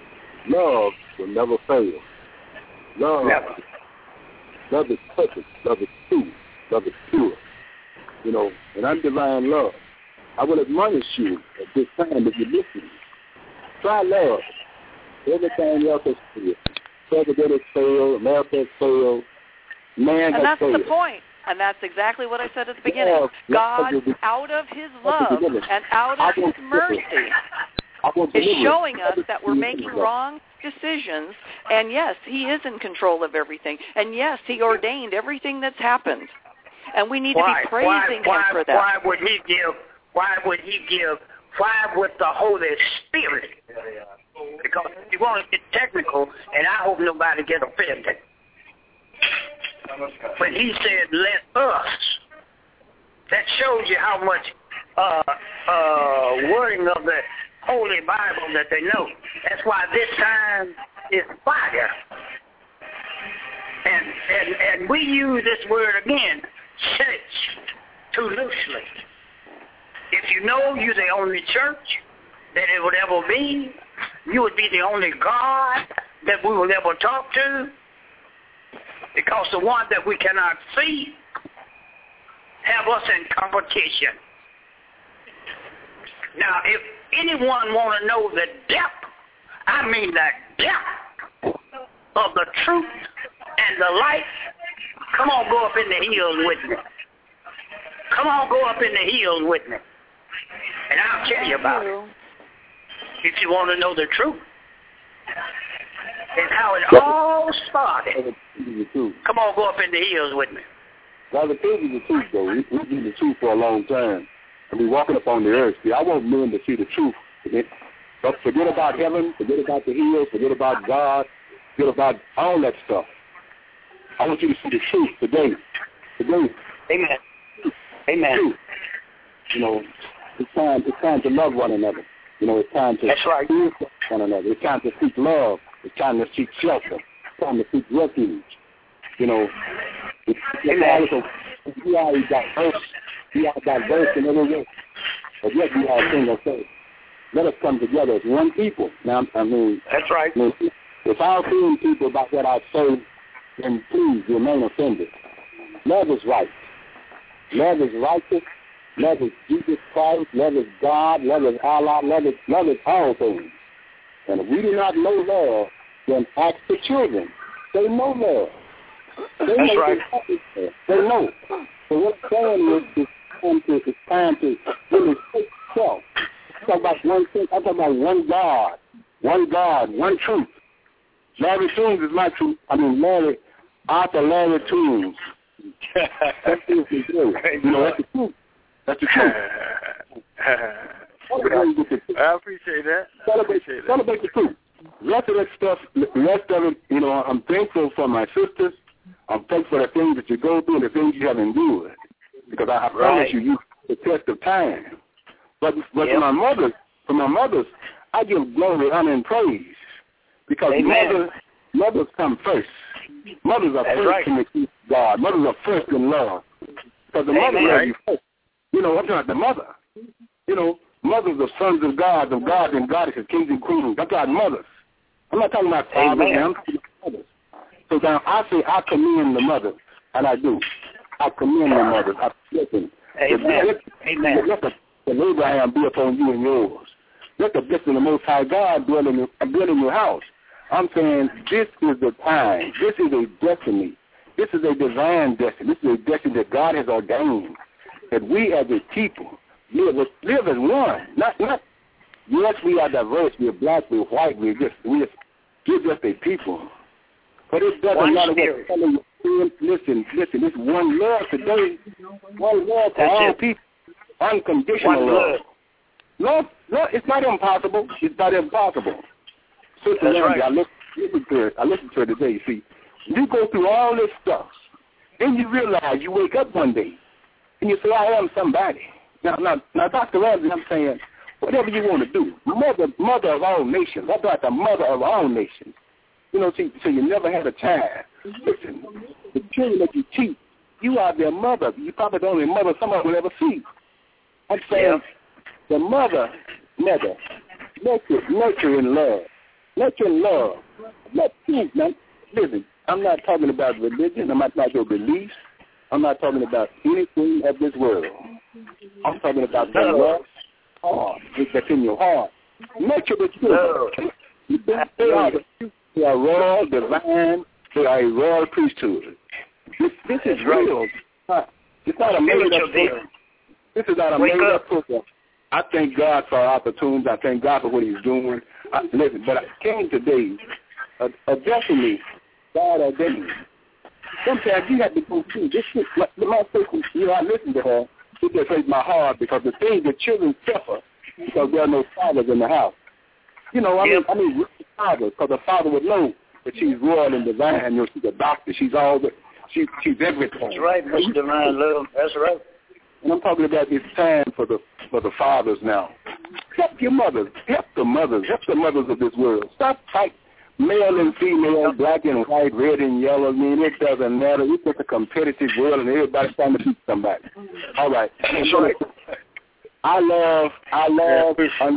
Love will never fail. Love, never. love is perfect. Love is true. Love is pure. You know, and undivine love. I will admonish you at this time if you're listening. Try love. Everything else is failed. President has failed. America has failed. Man and has that's failed. the point. And that's exactly what I said at the beginning. Yeah, God, out of his love and out of his mercy, is showing us that we're making wrong decisions. And yes, he is in control of everything. And yes, he ordained everything that's happened. And we need why, to be praising why, him why, for that. Why would he give, why would he give, why would the Holy Spirit? Because if you want to get technical, and I hope nobody get offended. When he said, let us, that shows you how much uh, uh, wording of the Holy Bible that they know. That's why this time is fire. And, and, and we use this word again, church, too loosely. If you know you're the only church that it would ever be, you would be the only God that we will ever talk to, because the one that we cannot see have us in competition. Now, if anyone want to know the depth, I mean the depth of the truth and the light, come on, go up in the hills with me. Come on, go up in the hills with me. And I'll tell you about it. If you want to know the truth and how it all started, come on, go up in the hills with me. Now, the truth is the truth, though. We, we've been the truth for a long time. And we're walking upon the earth. See, I want men to see the truth. But forget about heaven, forget about the hills, forget about God, forget about all that stuff. I want you to see the truth today. Today. Amen. Amen. Truth. You know, it's time, it's time to love one another. You know, it's time to That's right. one another. It's time to seek love. It's time to seek shelter. It's time to seek refuge. You know, it's, it's we are diverse. We are diverse in every way. But yet we are a single faith. Let us come together as one people. Now, I mean, that's right. I mean, if I offend people about what I say, then please remain offended. Love is right. Love is righteous. Love is Jesus Christ. Love is God. Love is Allah. Love is, love is all things. And if we do not know love, then ask the children. They know love. They That's know right. They, they know. So what I'm saying is it's time to, it's time to really take self. I'm talking about one thing. I'm talking about one God. One God. One truth. Larry Toombs is my truth. I mean, Larry, Arthur Larry Toombs That's the truth. You know, that's the truth. That's the truth. I appreciate that. I celebrate, appreciate that. Celebrate the truth. The rest of that stuff, the rest of it, you know, I'm thankful for my sisters. I'm thankful for the things that you go through and the things you have endured. Because I, I promise right. you, you the test of time. But, but yep. for my mothers, for my mothers, I give glory, honor, and praise. Because mothers, mothers come first. Mothers are That's first right. in the kingdom of God. Mothers are first in love. Because the Amen. mother loves you first. You know, I'm talking about the mother. You know, mothers are sons of God, of gods and goddesses, kings and queens. I'm talking mothers. I'm not talking about fathers. Amen. I'm talking about mothers. So now I say I commend the mother, and I do. I commend the mothers. I listen. Amen. Let, Amen. let the, the Abraham be upon you and yours. Let the blessing of the Most High God dwell in your, dwell in your house. I'm saying this is the time. This is a destiny. This is a divine destiny. This is a destiny that God has ordained. That we as a people live, live as one. Not, not, yes, we are diverse. We're black, we're white, we're just, we're just, we're just a people. But it doesn't One matter spirit. what color you're. Listen, listen, it's one love today. One love for That's all it. people. Unconditional One love. blood. No, no, it's not impossible. It's not impossible. Sister That's Randy, right. I listened to her. I listened to her today. You see, you go through all this stuff, then you realize you wake up one day and you say, "I am somebody." Now, now, now, Doctor Ramsey, I'm saying, whatever you want to do, mother, mother of all nations. I'm about the mother of all nations. You know, see, so you never had a child. Listen, the children that you teach, you are their mother. You probably the only mother some of them will ever see. I'm saying, Yeah. the mother, mother, nurture, nurture in love. Nurture in love. Let peace, man. Listen, I'm not talking about religion. I'm not talking about your beliefs. I'm not talking about anything of this world. I'm talking about the love heart that's in your heart. Nurture the children. They are, they are royal, divine. They are a royal priesthood. This, this is real. It's not a made-up program. This is not a made-up program. I thank God for our opportunities. I thank God for what He's doing. I, listen, but I came today, a, a destiny God ordained. Sometimes you have to go through this. Shit, my, my sister, you know, I listen to her. It just breaks my heart because the things the children suffer because there are no fathers in the house. You know, I mean, I mean, father, because the father would know that she's royal and divine. You know, she's a doctor. She's all the, she, she's everything. That's right, Mister Divine Love. That's right. And I'm talking about this time for the for the fathers now. Help your mothers. Help the mothers. Help the mothers of this world. Stop fighting male and female, black and white, red and yellow. I mean, it doesn't matter. It's just a competitive world, and everybody's trying to beat somebody. All right. That's right. I love, I love,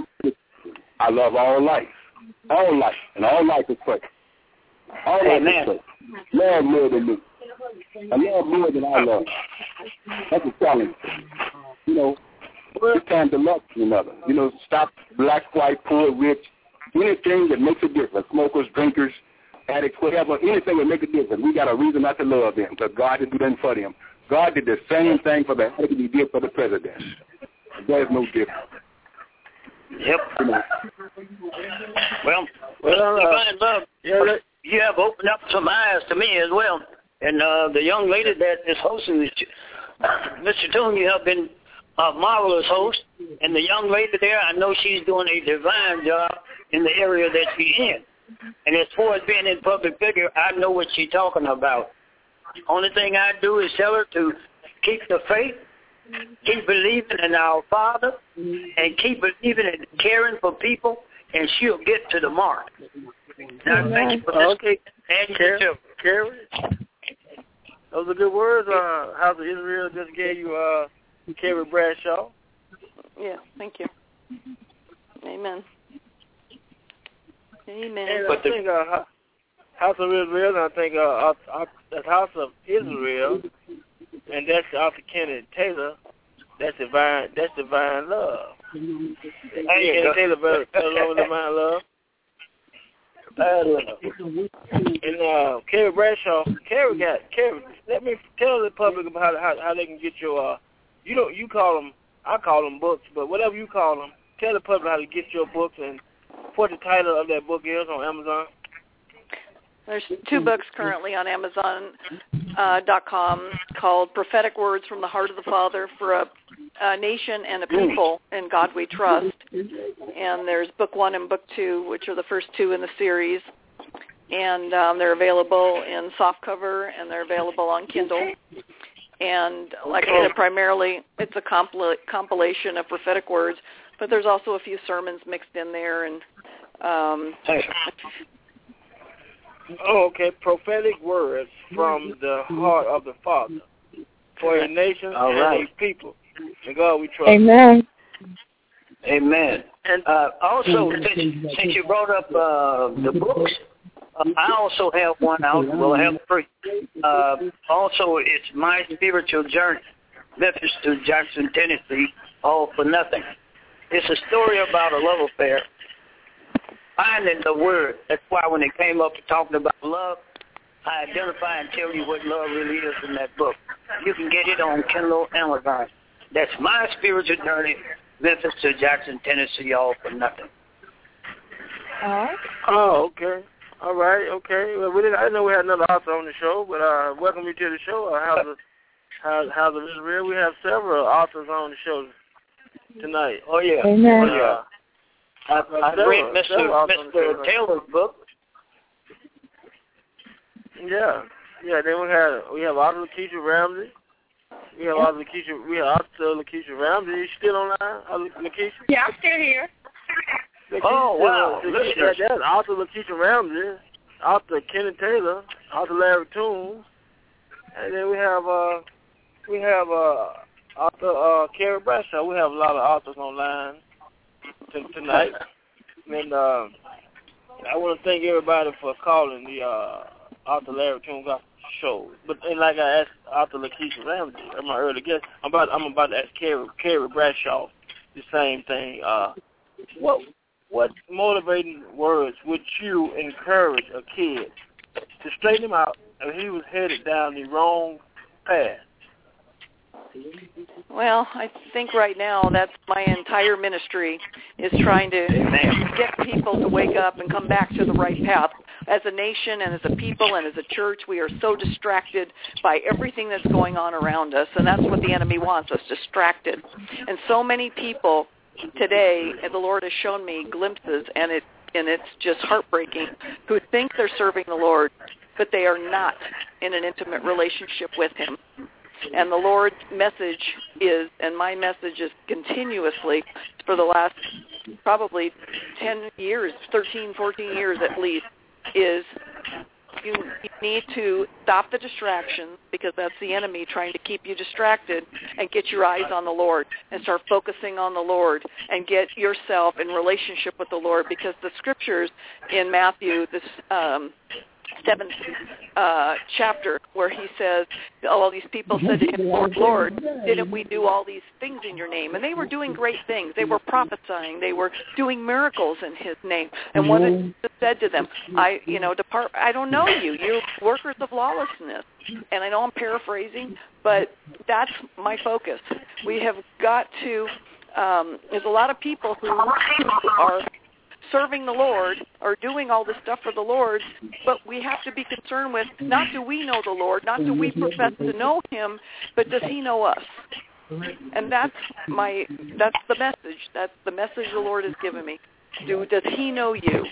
I love all life. All life. And all life is perfect. All life is perfect. Love more than me. I love more than I love. That's a challenge. You know, it's time to love one another. You know, stop black, white, poor, rich. Anything that makes a difference. Smokers, drinkers, addicts, whatever. Anything that makes a difference. We got a reason not to love them because God didn't do that for them. God did the same thing for the addict He did for the president. There's no difference. Yep. You know. Well, well, Divine Love, yeah, you have opened up some eyes to me as well. And uh, the young lady that is hosting this, Mister Toon, you have been a marvelous host. And the young lady there, I know she's doing a divine job in the area that she's in. And as far as being in public figure, I know what she's talking about. Only thing I do is tell her to keep the faith, keep believing in our Father, and keep believing and caring for people, and she'll get to the mark. Now, thank you for this. Okay. And Carrie, you Carrie, those are good words. Uh, House of Israel just gave you uh, Carrie Bradshaw. Yeah, thank you. Amen. Amen. And But I the, think uh, House of Israel, and I think uh, uh, uh, that's House of Israel, and that's Arthur Kennedy Taylor. That's divine. That's divine love. There Kennedy you go. Taylor, very along with divine love. And uh, Carrie Bradshaw, Carrie got Carrie. Let me tell the public about how how they can get your. Uh, you don't you call them. I call them books, but whatever you call them, tell the public how to get your books and what the title of that book is on Amazon. There's two books currently on Amazon uh, dot com called Prophetic Words from the Heart of the Father for a, a Nation and a People in God We Trust. And there's book one and book two, which are the first two in the series. And um, they're available in softcover, and they're available on Kindle. And like I said, primarily it's a compil- compilation of prophetic words, but there's also a few sermons mixed in there. And um, oh, okay, prophetic words from the heart of the Father for a nation All right. and a people. In God we trust. Amen. Amen. And uh, also, since, since you brought up uh, the books, uh, I also have one out. Well, I have three. Uh, also, it's My Spiritual Journey, Memphis to Jackson, Tennessee, All for Nothing. It's a story about a love affair. Finding the word. That's why when it came up to talking about love, I identify and tell you what love really is in that book. You can get it on Kindle, Amazon. That's My Spiritual Journey, Memphis to Jackson, Tennessee, All for Nothing. Oh. Oh, okay. All right, okay. Well, we didn't, I didn't know we had another author on the show, but uh, welcome you to the show. Uh, how's, the, how, how's it real? We have several authors on the show tonight. Oh, yeah. Amen. Oh, yeah. I, I read Mister Mister Taylor's book. Yeah, yeah. Then we have we have Author Lakeisha Ramsey. We have Author Lakeisha. We have Author Lakeisha Ramsey. You still online, Lakeisha? Yeah, I'm still here. Lakeisha Oh wow! Still, Listeners. yeah, that's Author Lakeisha Ramsey, Author Kenneth Taylor, Author Larry Toombs, and then we have uh we have uh Author uh Carrie Bradshaw. We have a lot of authors online tonight, and uh, I want to thank everybody for calling the uh, Author Larry Toombs show. But and like I asked Author Lakeisha Ramsey, my early guest, I'm about I'm about to ask Carrie, Carrie Bradshaw the same thing. Uh, what what motivating words would you encourage a kid to straighten him out if he was headed down the wrong path? Well, I think right now that's my entire ministry is trying to get people to wake up and come back to the right path. As a nation and as a people and as a church, we are so distracted by everything that's going on around us, and that's what the enemy wants us, distracted. And so many people today, and the Lord has shown me glimpses, and it and it's just heartbreaking, who think they're serving the Lord, but they are not in an intimate relationship with Him. And the Lord's message is, and my message is continuously for the last probably ten years, thirteen, fourteen years at least, is you, you need to stop the distractions, because that's the enemy trying to keep you distracted, and get your eyes on the Lord and start focusing on the Lord and get yourself in relationship with the Lord, because the scriptures in Matthew, this um, seventh uh, chapter, where he says, all these people said to him, Lord, Lord, didn't we do all these things in your name? And they were doing great things. They were prophesying. They were doing miracles in his name. And what did Jesus said to them? I, you know, depart. I don't know you. You're workers of lawlessness. And I know I'm paraphrasing, but that's my focus. We have got to, um, there's a lot of people who are serving the Lord or doing all this stuff for the Lord, but we have to be concerned with, not do we know the Lord, not do we profess to know Him, but does He know us? And that's my, that's the message. That's the message the Lord has given me. Do, does He know you?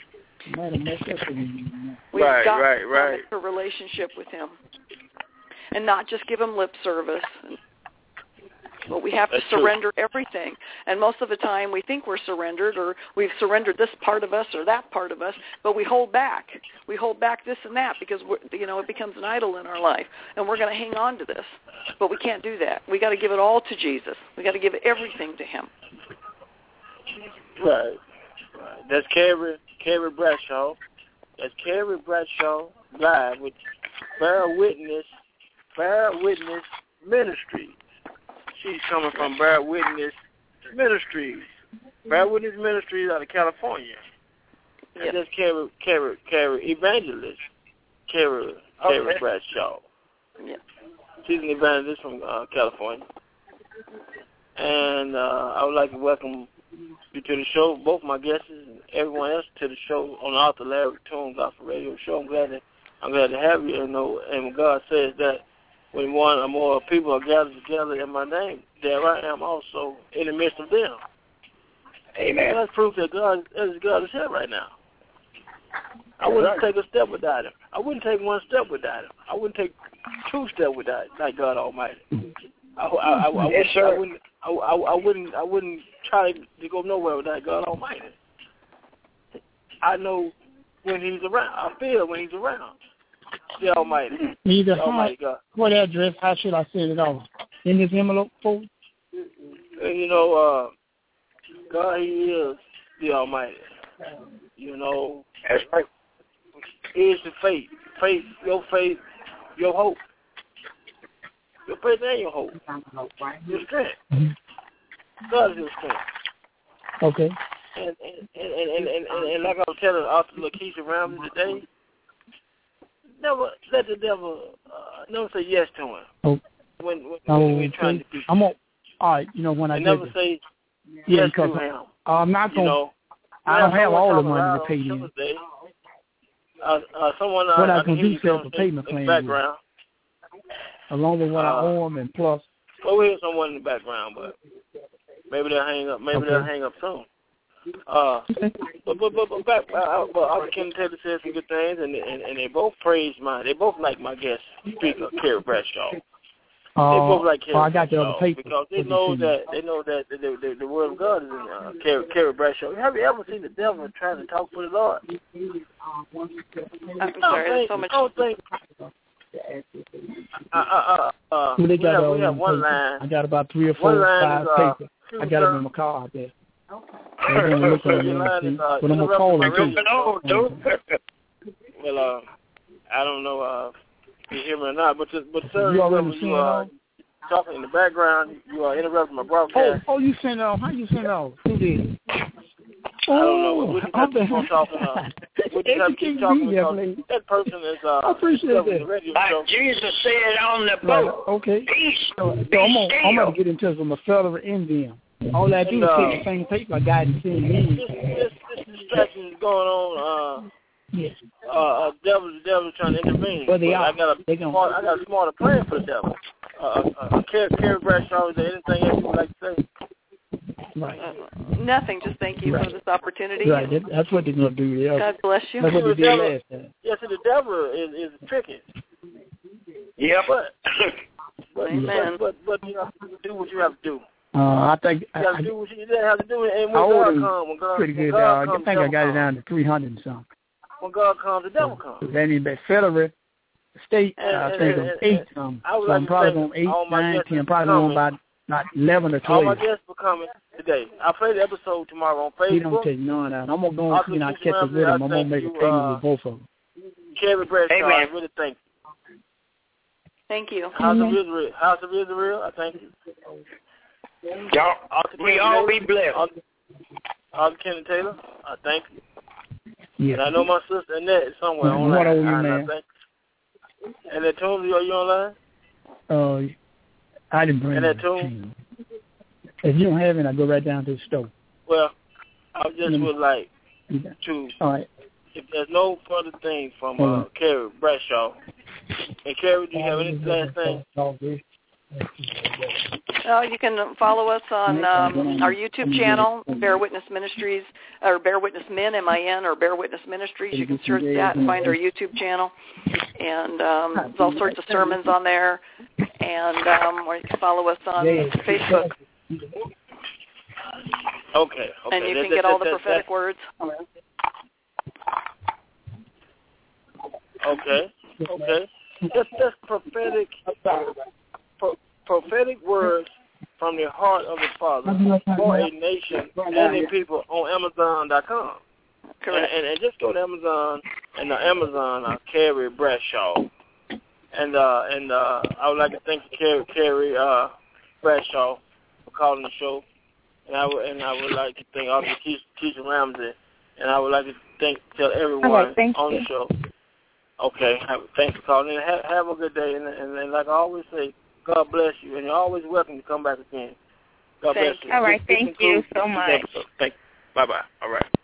We've right, got right, to right. have a relationship with Him, and not just give Him lip service. But we have to That's surrender true. everything. And most of the time we think we're surrendered, or we've surrendered this part of us or that part of us, but we hold back. We hold back this and that because, we're, you know, it becomes an idol in our life, and we're going to hang on to this. But we can't do that. We got to give it all to Jesus. We got to give everything to Him. Right. right. That's Carrie, Carrie Bradshaw. That's Carrie Bradshaw live with Bear Witness, Bear Witness Ministries. She's coming from Bear Witness Ministries. Bear Witness Ministries out of California. Yep. And that's Carrie, Carrie, Carrie Evangelist, Carrie, Carrie Okay. Bradshaw. Yeah. She's an evangelist from uh, California. And uh, I would like to welcome you to the show, both my guests and everyone else to the show on the Author Larry Toombs Gospel Radio Show. I'm glad to, I'm glad to have you. And, know, and when God says that when one or more people are gathered together in my name, there I am also in the midst of them. Amen. And that's proof that God, that God is here right now. I wouldn't take a step without him. I wouldn't take one step without him. I wouldn't take two steps without like God Almighty. I, I, I, I, yes, wouldn't, sir. I wouldn't. I, I, I wouldn't. I wouldn't try to go nowhere without God Almighty. I know when He's around. I feel when He's around. The Almighty. Either The Almighty God. What address? How should I send it over? In this envelope folder? And you know, uh, God, He is the Almighty. You know, That's right. is the faith. Faith, your faith, your hope. Your faith and your hope. Your strength. God is your strength. Okay. And and, and, and, and, and, and like I was telling Author Lakeisha Ramsey today, never let the devil, uh, never say yes to him. Oh. When, when, Oh, when you're trying to be. I'm gonna, all right, you know, when I and get never this. say Yeah, yes because to him. I'm not You going to, know, I don't have all the money to to pay you. Uh, uh, someone What uh, I I can can hear do you is set up a conversation payment in the plan background. along with what I Uh, owe them and plus. Well, we hear someone in the background, but maybe they'll hang up. Maybe Okay. they'll hang up soon. Uh, but but but, but back, uh, but Author Ken Taylor said some good things, and, and and they both praised my. They both like my guest speaker, Carrie Bradshaw. Uh, They both like Carrie oh, I got the Bradshaw other paper. because they What you know send that they know that the, the, the word of God is in uh, Carrie, Carrie Bradshaw. Have you ever seen the devil trying to talk for the Lord? I'm sorry, there's so much. I don't think. Uh, uh, uh, uh, Well, they we got have, all we have them one papers. line. I got about three or One four, line five is, uh, papers. I got them in my car out there. They're going to look Your on them line and see. is, uh, But I'm going to call them too. No, dude. Well, uh, I don't know uh, if you hear me or not, but just, but sir, You already when seen you it are all? talking in the background, you are interrupting my Oh, broadcast. oh, you sent it off. How you sent it off? Who did? I don't know. Oh, We just have to keep on talking. Uh, we just have to keep talking because that person is uh, I appreciate serving that. the radio Like show. Jesus said on the Right, boat, okay. be, So, be so I'm going still. to get in touch with my fellow in them. All I do And, is uh, take the same paper I got and send me. This, this, this distraction is going on. Uh, Yes. uh, uh, devil, the devil trying to intervene. Well, they But are. I got a They gonna- smart, I got a smarter plan for the devil. Uh, uh, uh, Carrie, Carrie Bradshaw, is there anything else you would like to say? Right. Uh, nothing. Just thank you Right. for this opportunity. Right. That, that's what they're going to do. Yeah. God bless you. That's what they The did devil- last time. Yes, the devil is, is tricky. Yep. But, but, Amen. but, but, but you have to do what you have to do. Uh, I think You I, have I, to do what you have to do. And I when owed God them comes, when God, pretty when good. God Uh, I comes, think I devil got it comes. down to three hundred and something. When God comes, the devil comes. That means that federal state, And- I and- think, and- on eight and something. I would So like I'm to probably thank on eight, all my nine, guests ten, for probably on coming. about not eleven or All my twelve. guests for coming today. I'll play the episode tomorrow on He don't Facebook. take none out. I'm going to go and Also, see and I Keisha catch it Ramsey, with I him. I'm going to thank make a you, payment uh, with both of them. Carrie Bradshaw, Amen. I really thank you. Thank you. House of Amen. Israel, House of Israel, I thank you. Y'all, Arthur we Kennedy all be Taylor, blessed. Arthur, Arthur Kennedy Taylor, I thank you. Yeah. And I know my sister Annette is somewhere Well, online. what owe you, and I man? thank you. And that Toombs, are you online? Uh, I didn't bring And it that to too? you. If you don't have it, I go right down to the store. Well, I just Mm. would like Yeah. to, All right. if there's no further things from Hold uh, on. Carrie Bradshaw. And Carrie, do you have any last thing? Uh, you can follow us on um, our YouTube channel, Bear Witness Ministries, or Bear Witness Men, M I N, or Bear Witness Ministries. You can search that and find our YouTube channel. And um, there's all sorts of sermons on there. And um, or you can follow us on Facebook. Okay, okay. And you That- can that- get all the that- prophetic words. Okay, okay. That's, that's prophetic, pro, prophetic words from the heart of the Father for a nation and a people on Amazon dot com. Correct. And, and, and just go to Amazon, and the Amazon, uh, Carrie Bradshaw. And uh, and uh, I would like to thank Carrie, Carrie uh, Bradshaw for calling the show. And I would, and I would like to thank Officer Keisha, Keisha Ramsey. And I would like to thank tell everyone Okay, thank on you. the show. Okay, have, thanks for calling in. Have, have a good day. And, and, and like I always say, God bless you. And you're always welcome to come back again. God Thank bless you. you. All right, This- this thank you concludes so this much. episode. Thank you. Bye-bye. All right.